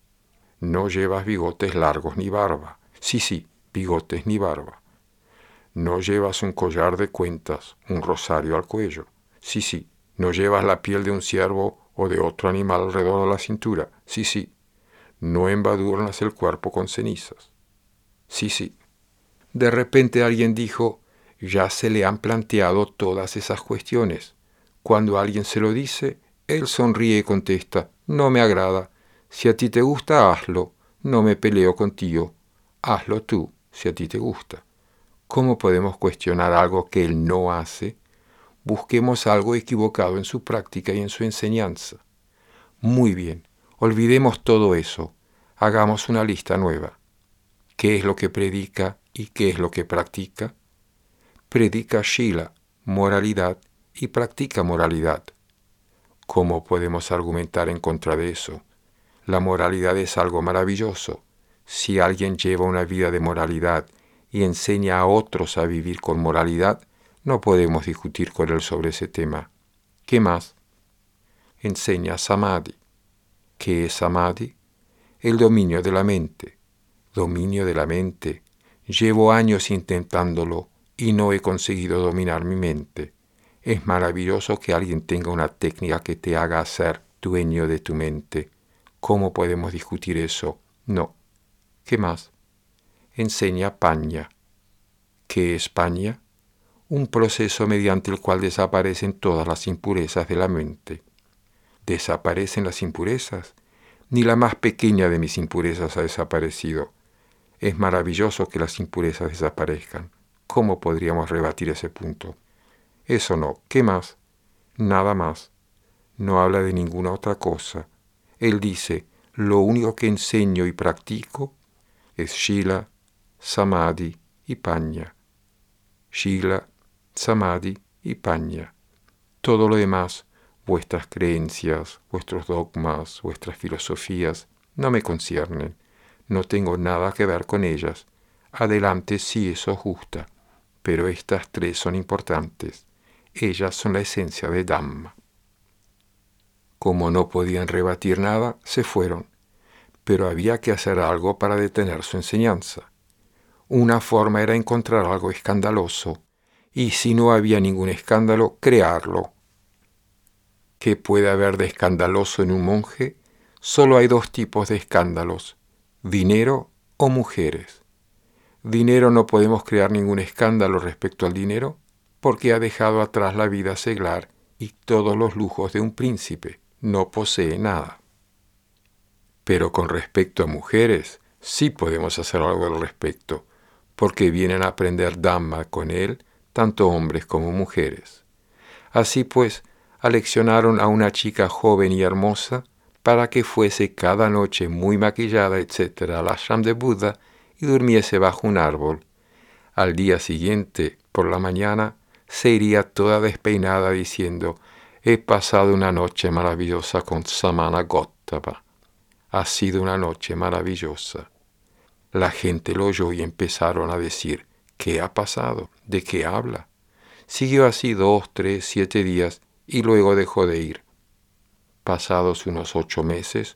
No llevas bigotes largos ni barba. Sí, bigotes ni barba. No llevas un collar de cuentas, un rosario al cuello. Sí, no llevas la piel de un ciervo o de otro animal alrededor de la cintura. Sí. No embadurnas el cuerpo con cenizas. Sí. De repente alguien dijo, ya se le han planteado todas esas cuestiones. Cuando alguien se lo dice, él sonríe y contesta, no me agrada. Si a ti te gusta, hazlo. No me peleo contigo. Hazlo tú, si a ti te gusta. ¿Cómo podemos cuestionar algo que él no hace? Busquemos algo equivocado en su práctica y en su enseñanza. Muy bien, olvidemos todo eso. Hagamos una lista nueva. ¿Qué es lo que predica y qué es lo que practica? Predica Shila, moralidad, y practica moralidad. ¿Cómo podemos argumentar en contra de eso? La moralidad es algo maravilloso. Si alguien lleva una vida de moralidad y enseña a otros a vivir con moralidad, no podemos discutir con él sobre ese tema. ¿Qué más? Enseña Samadhi. ¿Qué es Samadhi? El dominio de la mente. Dominio de la mente. Llevo años intentándolo y no he conseguido dominar mi mente. Es maravilloso que alguien tenga una técnica que te haga ser dueño de tu mente. ¿Cómo podemos discutir eso? No. ¿Qué más? Enseña paña. ¿Qué es paña? Un proceso mediante el cual desaparecen todas las impurezas de la mente. ¿Desaparecen las impurezas? Ni la más pequeña de mis impurezas ha desaparecido. Es maravilloso que las impurezas desaparezcan. ¿Cómo podríamos rebatir ese punto? Eso no. ¿Qué más? Nada más. No habla de ninguna otra cosa. Él dice, lo único que enseño y practico es Shila, Samadhi y Pañña. Shila, Samadhi y Pañña. Todo lo demás, vuestras creencias, vuestros dogmas, vuestras filosofías, no me conciernen. No tengo nada que ver con ellas. Adelante si eso os gusta. Pero estas tres son importantes. Ellas son la esencia de Dhamma. Como no podían rebatir nada, se fueron. Pero había que hacer algo para detener su enseñanza. Una forma era encontrar algo escandaloso, y si no había ningún escándalo, crearlo. ¿Qué puede haber de escandaloso en un monje? Solo hay dos tipos de escándalos, dinero o mujeres. Dinero, no podemos crear ningún escándalo respecto al dinero, porque ha dejado atrás la vida seglar y todos los lujos de un príncipe, no posee nada. Pero con respecto a mujeres, sí podemos hacer algo al respecto, porque vienen a aprender Dhamma con él, tanto hombres como mujeres. Así pues, aleccionaron a una chica joven y hermosa para que fuese cada noche muy maquillada, etc., al ashram de Buda y durmiese bajo un árbol. Al día siguiente, por la mañana, se iría toda despeinada diciendo, he pasado una noche maravillosa con Samana Gautama. Ha sido una noche maravillosa. La gente lo oyó y empezaron a decir, ¿qué ha pasado? ¿De qué habla? Siguió así 2, 3, 7 días y luego dejó de ir. Pasados unos 8 meses,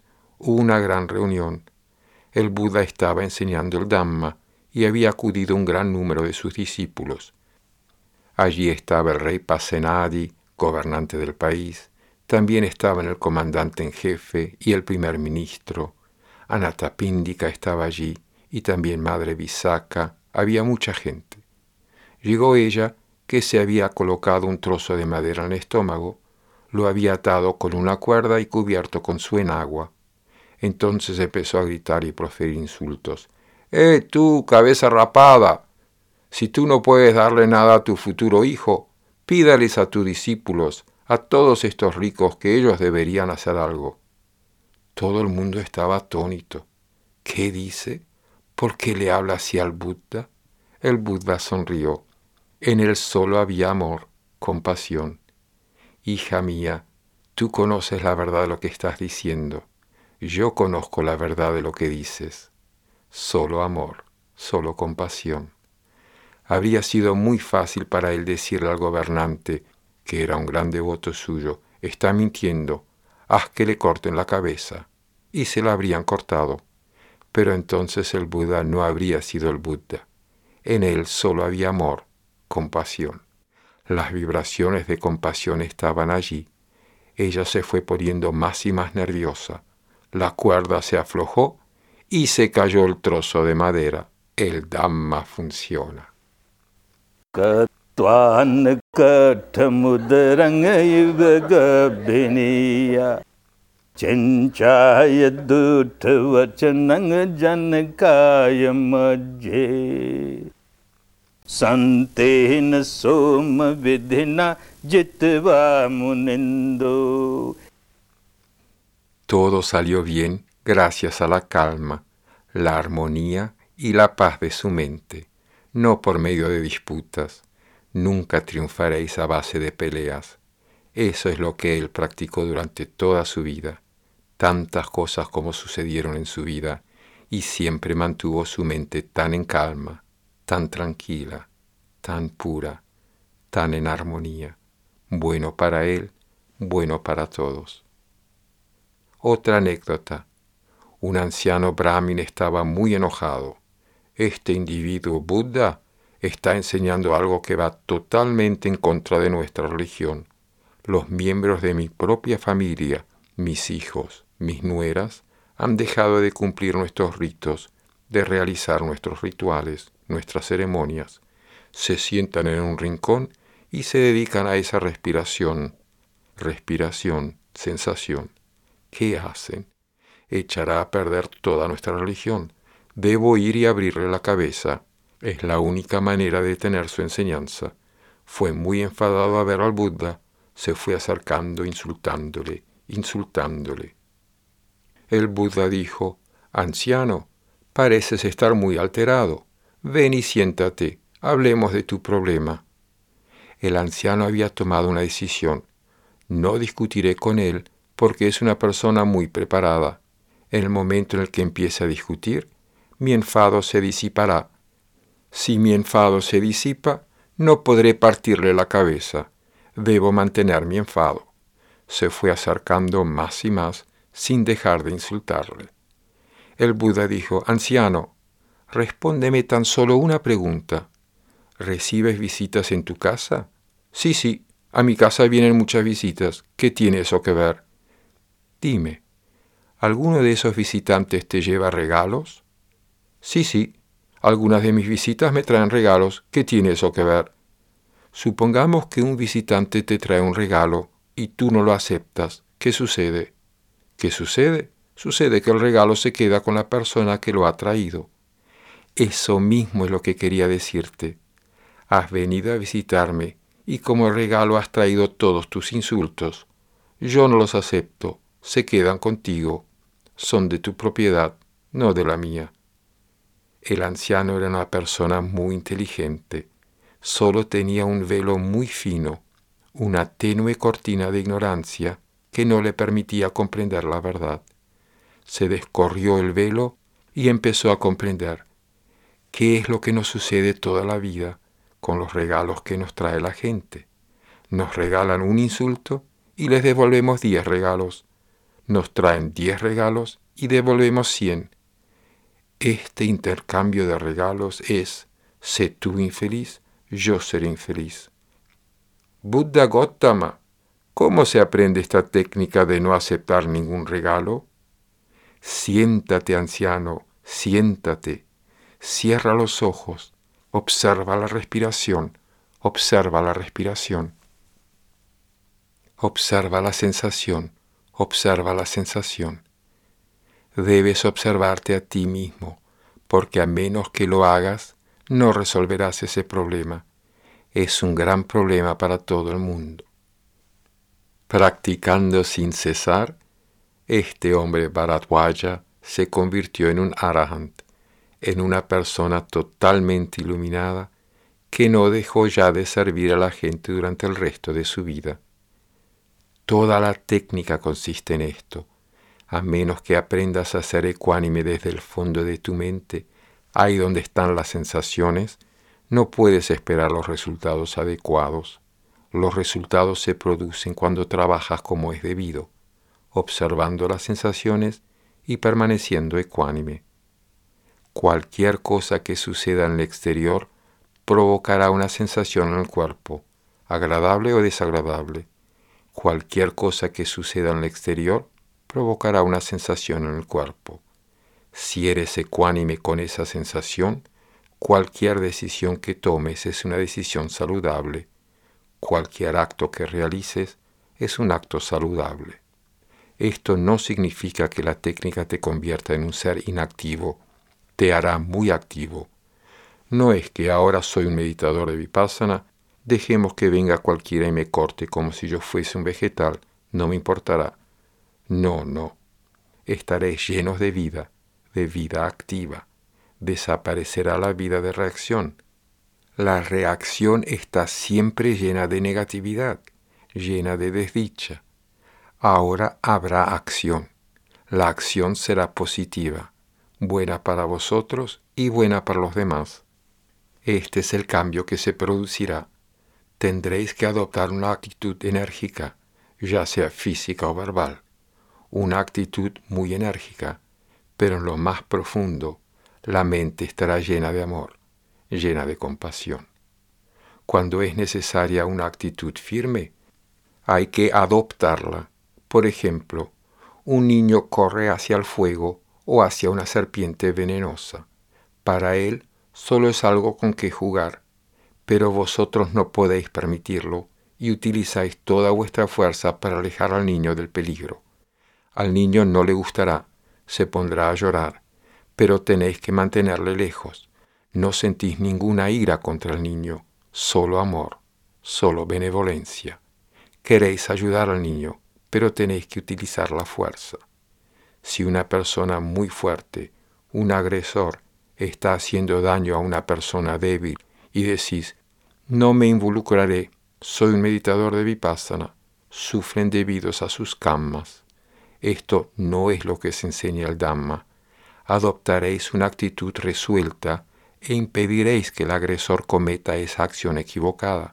Hubo una gran reunión. El Buda estaba enseñando el Dhamma y había acudido un gran número de sus discípulos. Allí estaba el rey Pasenadi, gobernante del país. También estaban el comandante en jefe y el primer ministro. Anathapindika estaba allí y también Madre Visakha. Había mucha gente. Llegó ella, que se había colocado un trozo de madera en el estómago, lo había atado con una cuerda y cubierto con su enagua. Entonces empezó a gritar y proferir insultos. Tú, cabeza rapada! Si tú no puedes darle nada a tu futuro hijo, pídales a tus discípulos, a todos estos ricos, que ellos deberían hacer algo. Todo el mundo estaba atónito. ¿Qué dice? ¿Por qué le habla así al Buda? El Buda sonrió. En él solo había amor, compasión. Hija mía, tú conoces la verdad de lo que estás diciendo. Yo conozco la verdad de lo que dices. Solo amor, solo compasión. Habría sido muy fácil para él decirle al gobernante, que era un gran devoto suyo, está mintiendo, haz que le corten la cabeza. Y se la habrían cortado. Pero entonces el Buda no habría sido el Buda. En él solo había amor, compasión. Las vibraciones de compasión estaban allí. Ella se fue poniendo más y más nerviosa. La cuerda se aflojó y se cayó el trozo de madera. El Dhamma funciona. Katvan kathamudarangayivagabhiniya Chenchaya duttavachanang janakaya majje Santena soma vidhina jitva munindo. Todo salió bien gracias a la calma, la armonía y la paz de su mente, no por medio de disputas. Nunca triunfaréis a base de peleas. Eso es lo que él practicó durante toda su vida. Tantas cosas como sucedieron en su vida, y siempre mantuvo su mente tan en calma, tan tranquila, tan pura, tan en armonía. Bueno para él, bueno para todos. Otra anécdota. Un anciano brahmin estaba muy enojado. Este individuo Buda está enseñando algo que va totalmente en contra de nuestra religión. Los miembros de mi propia familia, mis hijos, mis nueras, han dejado de cumplir nuestros ritos, de realizar nuestros rituales, nuestras ceremonias. Se sientan en un rincón y se dedican a esa respiración, sensación. ¿Qué hacen? Echará a perder toda nuestra religión. Debo ir y abrirle la cabeza. Es la única manera de tener su enseñanza. Fue muy enfadado a ver al Buda. Se fue acercando, insultándole. El Buda dijo: Anciano, pareces estar muy alterado. Ven y siéntate. Hablemos de tu problema. El anciano había tomado una decisión. No discutiré con él porque es una persona muy preparada. En el momento en el que empiece a discutir, mi enfado se disipará. Si mi enfado se disipa, no podré partirle la cabeza. Debo mantener mi enfado. Se fue acercando más y más, sin dejar de insultarle. El Buda dijo: Anciano, respóndeme tan solo una pregunta. ¿Recibes visitas en tu casa? Sí, a mi casa vienen muchas visitas. ¿Qué tiene eso que ver? Dime, ¿alguno de esos visitantes te lleva regalos? Sí, algunas de mis visitas me traen regalos. ¿Qué tiene eso que ver? Supongamos que un visitante te trae un regalo y tú no lo aceptas. ¿Qué sucede? ¿Qué sucede? Sucede que el regalo se queda con la persona que lo ha traído. Eso mismo es lo que quería decirte. Has venido a visitarme y como regalo has traído todos tus insultos. Yo no los acepto. Se quedan contigo. Son de tu propiedad, no de la mía. El anciano era una persona muy inteligente. Solo tenía un velo muy fino, una tenue cortina de ignorancia que no le permitía comprender la verdad. Se descorrió el velo y empezó a comprender qué es lo que nos sucede toda la vida con los regalos que nos trae la gente. Nos regalan un insulto y les devolvemos 10 regalos. Nos traen 10 regalos y devolvemos 100. Este intercambio de regalos es: sé tú infeliz, yo seré infeliz. Buddha Gautama, ¿cómo se aprende esta técnica de no aceptar ningún regalo? Siéntate, anciano, siéntate. Cierra los ojos, observa la respiración, observa la respiración. Observa la sensación, observa la sensación. Debes observarte a ti mismo, porque a menos que lo hagas, no resolverás ese problema. Es un gran problema para todo el mundo. Practicando sin cesar, este hombre Bharadwaja se convirtió en un arahant, en una persona totalmente iluminada que no dejó ya de servir a la gente durante el resto de su vida. Toda la técnica consiste en esto. A menos que aprendas a ser ecuánime desde el fondo de tu mente, ahí donde están las sensaciones, no puedes esperar los resultados adecuados. Los resultados se producen cuando trabajas como es debido, observando las sensaciones y permaneciendo ecuánime. Cualquier cosa que suceda en el exterior provocará una sensación en el cuerpo, agradable o desagradable. Cualquier cosa que suceda en el exterior provocará una sensación en el cuerpo. Si eres ecuánime con esa sensación, cualquier decisión que tomes es una decisión saludable. Cualquier acto que realices es un acto saludable. Esto no significa que la técnica te convierta en un ser inactivo, te hará muy activo. No es que ahora soy un meditador de Vipassana, dejemos que venga cualquiera y me corte como si yo fuese un vegetal, no me importará. No. Estaréis llenos de vida activa. Desaparecerá la vida de reacción. La reacción está siempre llena de negatividad, llena de desdicha. Ahora habrá acción. La acción será positiva, buena para vosotros y buena para los demás. Este es el cambio que se producirá. Tendréis que adoptar una actitud enérgica, ya sea física o verbal. Una actitud muy enérgica, pero en lo más profundo, la mente estará llena de amor, llena de compasión. Cuando es necesaria una actitud firme, hay que adoptarla. Por ejemplo, un niño corre hacia el fuego o hacia una serpiente venenosa. Para él solo es algo con que jugar, pero vosotros no podéis permitirlo y utilizáis toda vuestra fuerza para alejar al niño del peligro. Al niño no le gustará, se pondrá a llorar, pero tenéis que mantenerle lejos. No sentís ninguna ira contra el niño, solo amor, solo benevolencia. Queréis ayudar al niño, pero tenéis que utilizar la fuerza. Si una persona muy fuerte, un agresor, está haciendo daño a una persona débil y decís: no me involucraré, soy un meditador de Vipassana, sufren debido a sus kammas. Esto no es lo que se enseña el Dhamma. Adoptaréis una actitud resuelta e impediréis que el agresor cometa esa acción equivocada.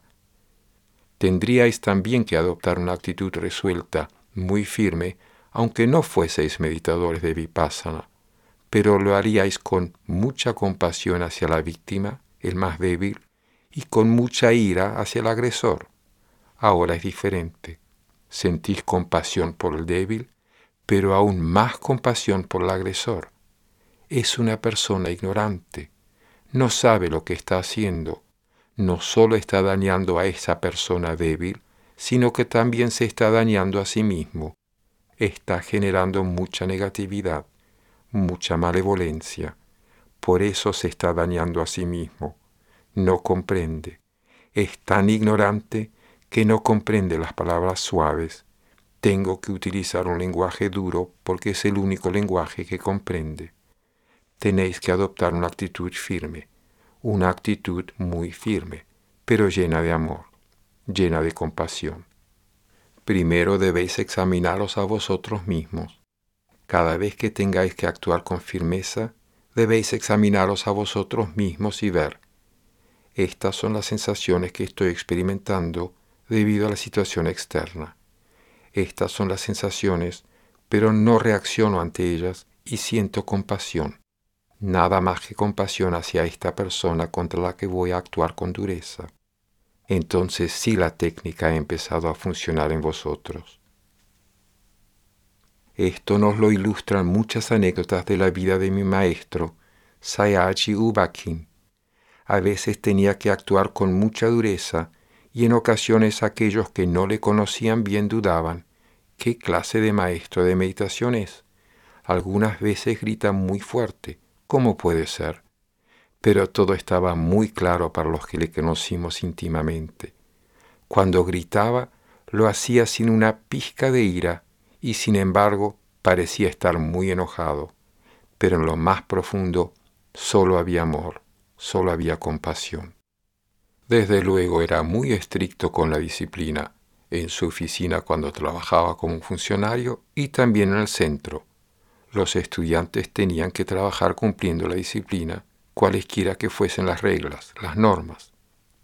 Tendríais también que adoptar una actitud resuelta, muy firme, aunque no fueseis meditadores de Vipassana, pero lo haríais con mucha compasión hacia la víctima, el más débil, y con mucha ira hacia el agresor. Ahora es diferente. Sentís compasión por el débil, pero aún más compasión por el agresor. Es una persona ignorante, no sabe lo que está haciendo. No solo está dañando a esa persona débil, sino que también se está dañando a sí mismo. Está generando mucha negatividad, mucha malevolencia. Por eso se está dañando a sí mismo. No comprende. Es tan ignorante que no comprende las palabras suaves. Tengo que utilizar un lenguaje duro porque es el único lenguaje que comprende. Tenéis que adoptar una actitud firme, una actitud muy firme, pero llena de amor, llena de compasión. Primero debéis examinaros a vosotros mismos. Cada vez que tengáis que actuar con firmeza, debéis examinaros a vosotros mismos y ver: estas son las sensaciones que estoy experimentando debido a la situación externa. Estas son las sensaciones, pero no reacciono ante ellas y siento compasión, nada más que compasión hacia esta persona contra la que voy a actuar con dureza. Entonces sí la técnica ha empezado a funcionar en vosotros. Esto nos lo ilustran muchas anécdotas de la vida de mi maestro, Sayagyi Ubakin. A veces tenía que actuar con mucha dureza y en ocasiones aquellos que no le conocían bien dudaban, ¿qué clase de maestro de meditación es? Algunas veces grita muy fuerte, ¿cómo puede ser? Pero todo estaba muy claro para los que le conocimos íntimamente. Cuando gritaba, lo hacía sin una pizca de ira y sin embargo parecía estar muy enojado. Pero en lo más profundo solo había amor, solo había compasión. Desde luego era muy estricto con la disciplina, en su oficina cuando trabajaba como funcionario y también en el centro. Los estudiantes tenían que trabajar cumpliendo la disciplina, cualesquiera que fuesen las reglas, las normas.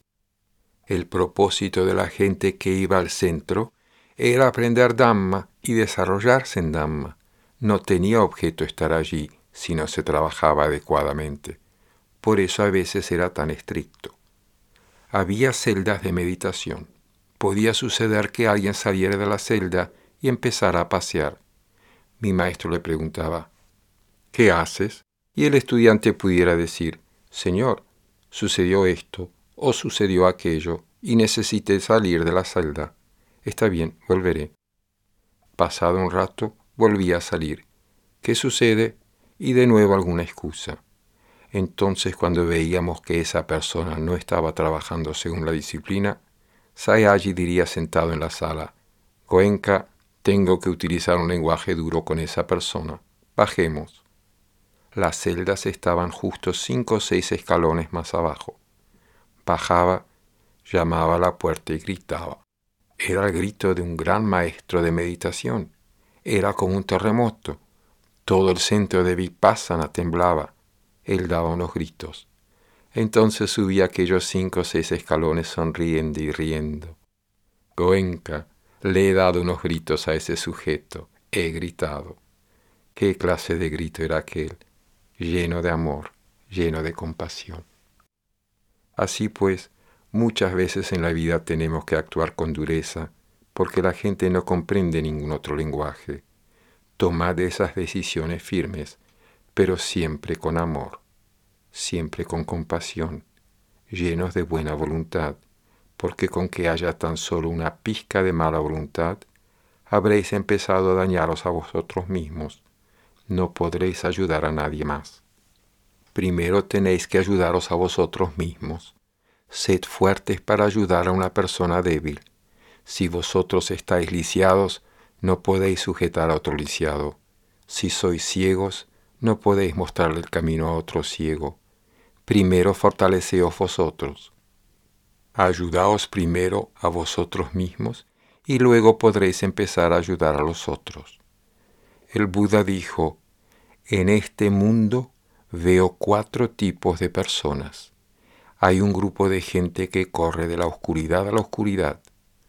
El propósito de la gente que iba al centro era aprender Dhamma y desarrollarse en Dhamma. No tenía objeto estar allí si no se trabajaba adecuadamente. Por eso a veces era tan estricto. Había celdas de meditación. Podía suceder que alguien saliera de la celda y empezara a pasear. Mi maestro le preguntaba, ¿qué haces? Y el estudiante pudiera decir, Señor, sucedió esto o sucedió aquello y necesité salir de la celda. Está bien, volveré. Pasado un rato, volvía a salir. ¿Qué sucede? Y de nuevo alguna excusa. Entonces, cuando veíamos que esa persona no estaba trabajando según la disciplina, Sayagyi diría sentado en la sala, Goenka, tengo que utilizar un lenguaje duro con esa persona. Bajemos. Las celdas estaban justo 5 o 6 escalones más abajo. Bajaba, llamaba a la puerta y gritaba. Era el grito de un gran maestro de meditación. Era como un terremoto. Todo el centro de Vipassana temblaba. Él daba unos gritos. Entonces subía aquellos 5 o 6 escalones sonriendo y riendo. Goenka, le he dado unos gritos a ese sujeto. He gritado. ¿Qué clase de grito era aquel? Lleno de amor, lleno de compasión. Así pues, muchas veces en la vida tenemos que actuar con dureza, porque la gente no comprende ningún otro lenguaje. Tomad esas decisiones firmes, pero siempre con amor, siempre con compasión, llenos de buena voluntad, porque con que haya tan solo una pizca de mala voluntad, habréis empezado a dañaros a vosotros mismos. No podréis ayudar a nadie más. Primero tenéis que ayudaros a vosotros mismos. Sed fuertes para ayudar a una persona débil. Si vosotros estáis lisiados, no podéis sujetar a otro lisiado. Si sois ciegos, no podéis mostrarle el camino a otro ciego. Primero fortaleceos vosotros. Ayudaos primero a vosotros mismos y luego podréis empezar a ayudar a los otros. El Buda dijo, en este mundo veo 4 tipos de personas. Hay un grupo de gente que corre de la oscuridad a la oscuridad.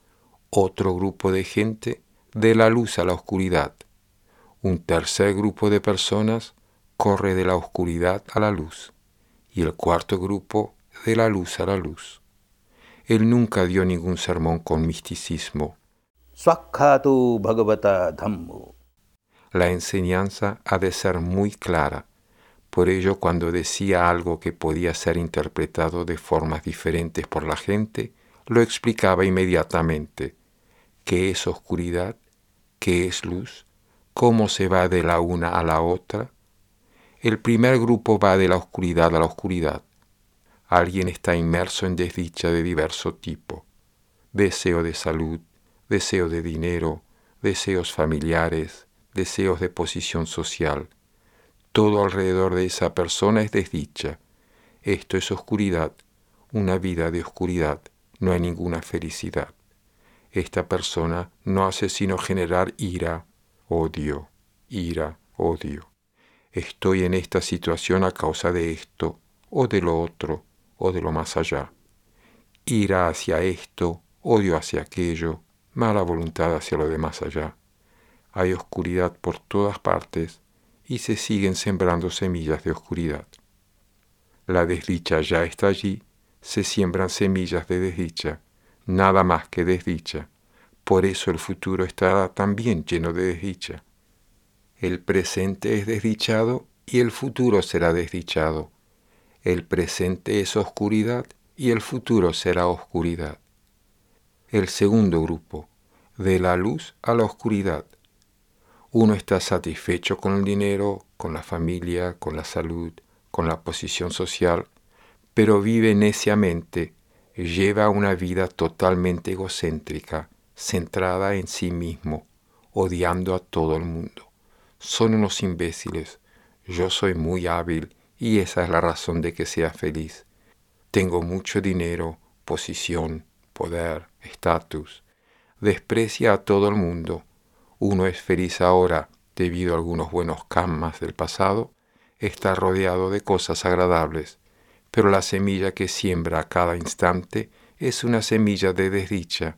Otro grupo de gente de la luz a la oscuridad. Un tercer grupo de personas corre de la oscuridad a la luz. Y el cuarto grupo de la luz a la luz. Él nunca dio ningún sermón con misticismo. Swakkhato Bhagavata Dhammo. La enseñanza ha de ser muy clara. Por ello, cuando decía algo que podía ser interpretado de formas diferentes por la gente, lo explicaba inmediatamente. ¿Qué es oscuridad? ¿Qué es luz? ¿Cómo se va de la una a la otra? El primer grupo va de la oscuridad a la oscuridad. Alguien está inmerso en desdicha de diverso tipo. Deseo de salud, deseo de dinero, deseos familiares, deseos de posición social. Todo alrededor de esa persona es desdicha. Esto es oscuridad, una vida de oscuridad, no hay ninguna felicidad. Esta persona no hace sino generar ira, odio, ira, odio. Estoy en esta situación a causa de esto, o de lo otro, o de lo más allá. Ira hacia esto, odio hacia aquello, mala voluntad hacia lo de más allá. Hay oscuridad por todas partes y se siguen sembrando semillas de oscuridad. La desdicha ya está allí, se siembran semillas de desdicha, nada más que desdicha. Por eso el futuro estará también lleno de desdicha. El presente es desdichado y el futuro será desdichado. El presente es oscuridad y el futuro será oscuridad. El segundo grupo, de la luz a la oscuridad. Uno está satisfecho con el dinero, con la familia, con la salud, con la posición social, pero vive neciamente, lleva una vida totalmente egocéntrica, centrada en sí mismo, odiando a todo el mundo. Son unos imbéciles. Yo soy muy hábil y esa es la razón de que sea feliz. Tengo mucho dinero, posición, poder, estatus. Desprecia a todo el mundo. Uno es feliz ahora debido a algunos buenos karmas del pasado. Está rodeado de cosas agradables, pero la semilla que siembra a cada instante es una semilla de desdicha.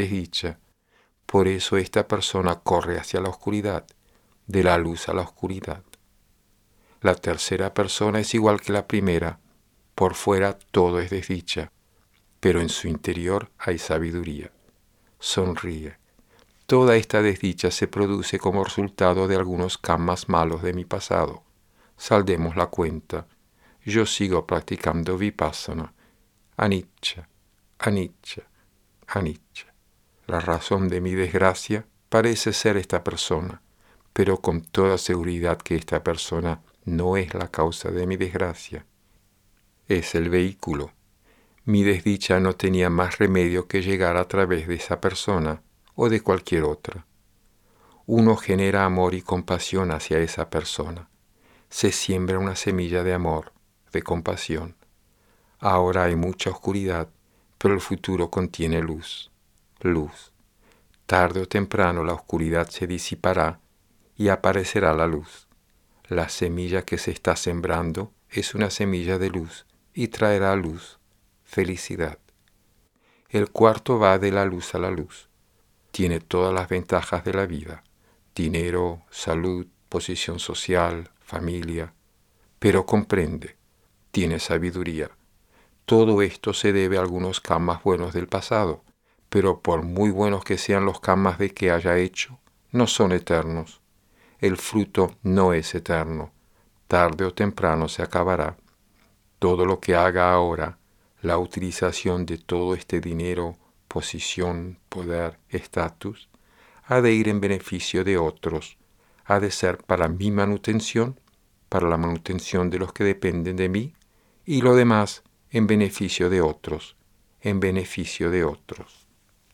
Por eso esta persona corre hacia la oscuridad, de la luz a la oscuridad. La tercera persona es igual que la primera. Por fuera todo es desdicha, pero en su interior hay sabiduría. Sonríe. Toda esta desdicha se produce como resultado de algunos karmas malos de mi pasado. Saldemos la cuenta. Yo sigo practicando vipassana. Anicca, anicca, anicca. La razón de mi desgracia parece ser esta persona, pero con toda seguridad que esta persona no es la causa de mi desgracia. Es el vehículo. Mi desdicha no tenía más remedio que llegar a través de esa persona o de cualquier otra. Uno genera amor y compasión hacia esa persona. Se siembra una semilla de amor, de compasión. Ahora hay mucha oscuridad, pero el futuro contiene luz. Luz. Tarde o temprano la oscuridad se disipará y aparecerá la luz. La semilla que se está sembrando es una semilla de luz y traerá luz, felicidad. El cuarto va de la luz a la luz. Tiene todas las ventajas de la vida: dinero, salud, posición social, familia. Pero comprende, tiene sabiduría. Todo esto se debe a algunos karmas buenos del pasado, pero por muy buenos que sean los karmas de que haya hecho, no son eternos. El fruto no es eterno. Tarde o temprano se acabará. Todo lo que haga ahora, la utilización de todo este dinero, posición, poder, estatus, ha de ir en beneficio de otros, ha de ser para mi manutención, para la manutención de los que dependen de mí, y lo demás en beneficio de otros, en beneficio de otros.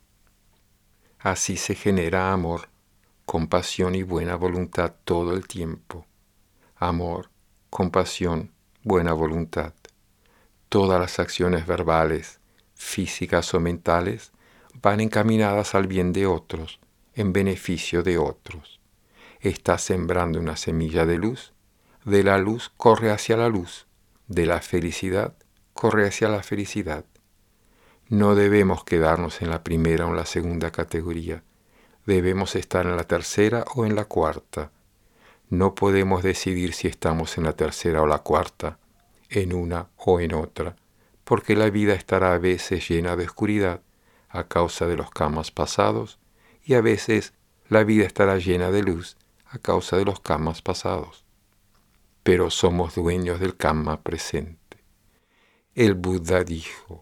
Así se genera amor, compasión y buena voluntad todo el tiempo. Amor, compasión, buena voluntad. Todas las acciones verbales, físicas o mentales van encaminadas al bien de otros, en beneficio de otros. Estás sembrando una semilla de luz. De la luz corre hacia la luz. De la felicidad corre hacia la felicidad. No debemos quedarnos en la primera o en la segunda categoría. Debemos estar en la tercera o en la cuarta. No podemos decidir si estamos en la tercera o la cuarta, en una o en otra, porque la vida estará a veces llena de oscuridad a causa de los karmas pasados y a veces la vida estará llena de luz a causa de los karmas pasados. Pero somos dueños del karma presente. El Buda dijo: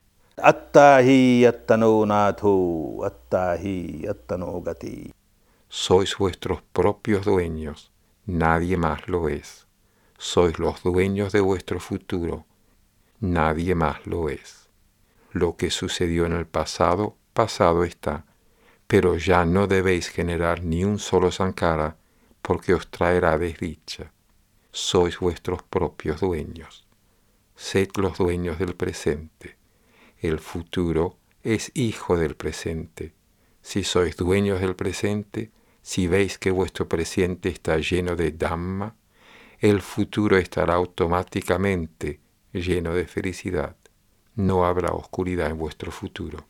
Attahi attano natho, attahi attano gati. Sois vuestros propios dueños, nadie más lo es. Sois los dueños de vuestro futuro, nadie más lo es. Lo que sucedió en el pasado, pasado está, pero ya no debéis generar ni un solo sankara, porque os traerá desdicha. Sois vuestros propios dueños. Sed los dueños del presente. El futuro es hijo del presente. Si sois dueños del presente, si veis que vuestro presente está lleno de Dhamma, el futuro estará automáticamente lleno de felicidad. No habrá oscuridad en vuestro futuro.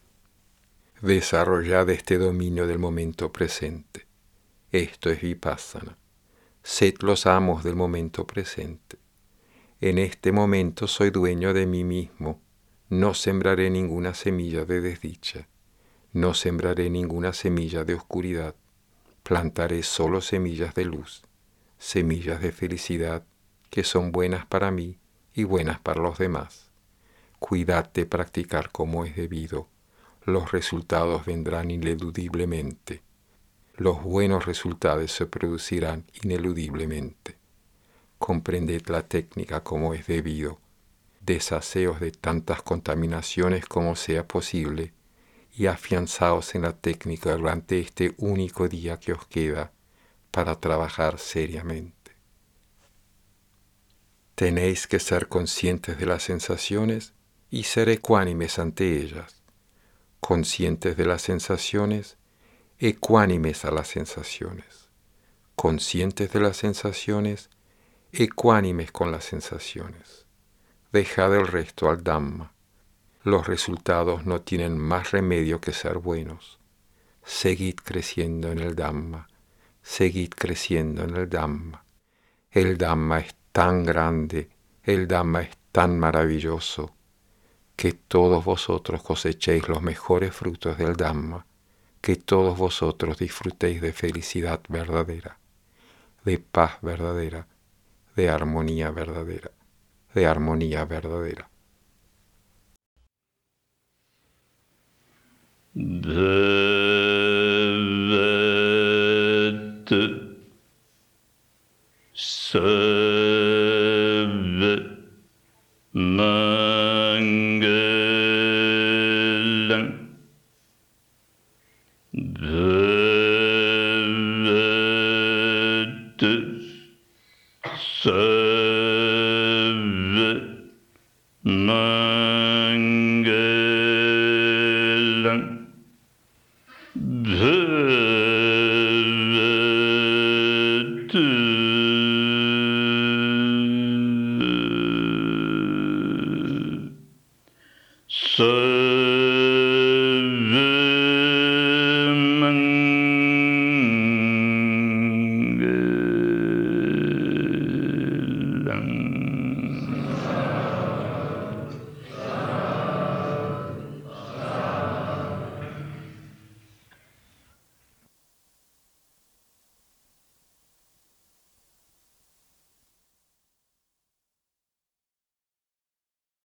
Desarrollad este dominio del momento presente. Esto es Vipassana. Sed los amos del momento presente. En este momento soy dueño de mí mismo. No sembraré ninguna semilla de desdicha. No sembraré ninguna semilla de oscuridad. Plantaré solo semillas de luz, semillas de felicidad que son buenas para mí y buenas para los demás. Cuidad de practicar como es debido. Los resultados vendrán ineludiblemente. Los buenos resultados se producirán ineludiblemente. Comprended la técnica como es debido. Deshaceos de tantas contaminaciones como sea posible y afianzaos en la técnica durante este único día que os queda para trabajar seriamente. Tenéis que ser conscientes de las sensaciones y ser ecuánimes ante ellas. Conscientes de las sensaciones, ecuánimes a las sensaciones. Conscientes de las sensaciones, ecuánimes con las sensaciones. Dejad el resto al Dhamma. Los resultados no tienen más remedio que ser buenos. Seguid creciendo en el Dhamma. Seguid creciendo en el Dhamma. El Dhamma es tan grande, el Dhamma es tan maravilloso, que todos vosotros cosechéis los mejores frutos del Dhamma, que todos vosotros disfrutéis de felicidad verdadera, de paz verdadera, de armonía verdadera, de armonía verdadera. So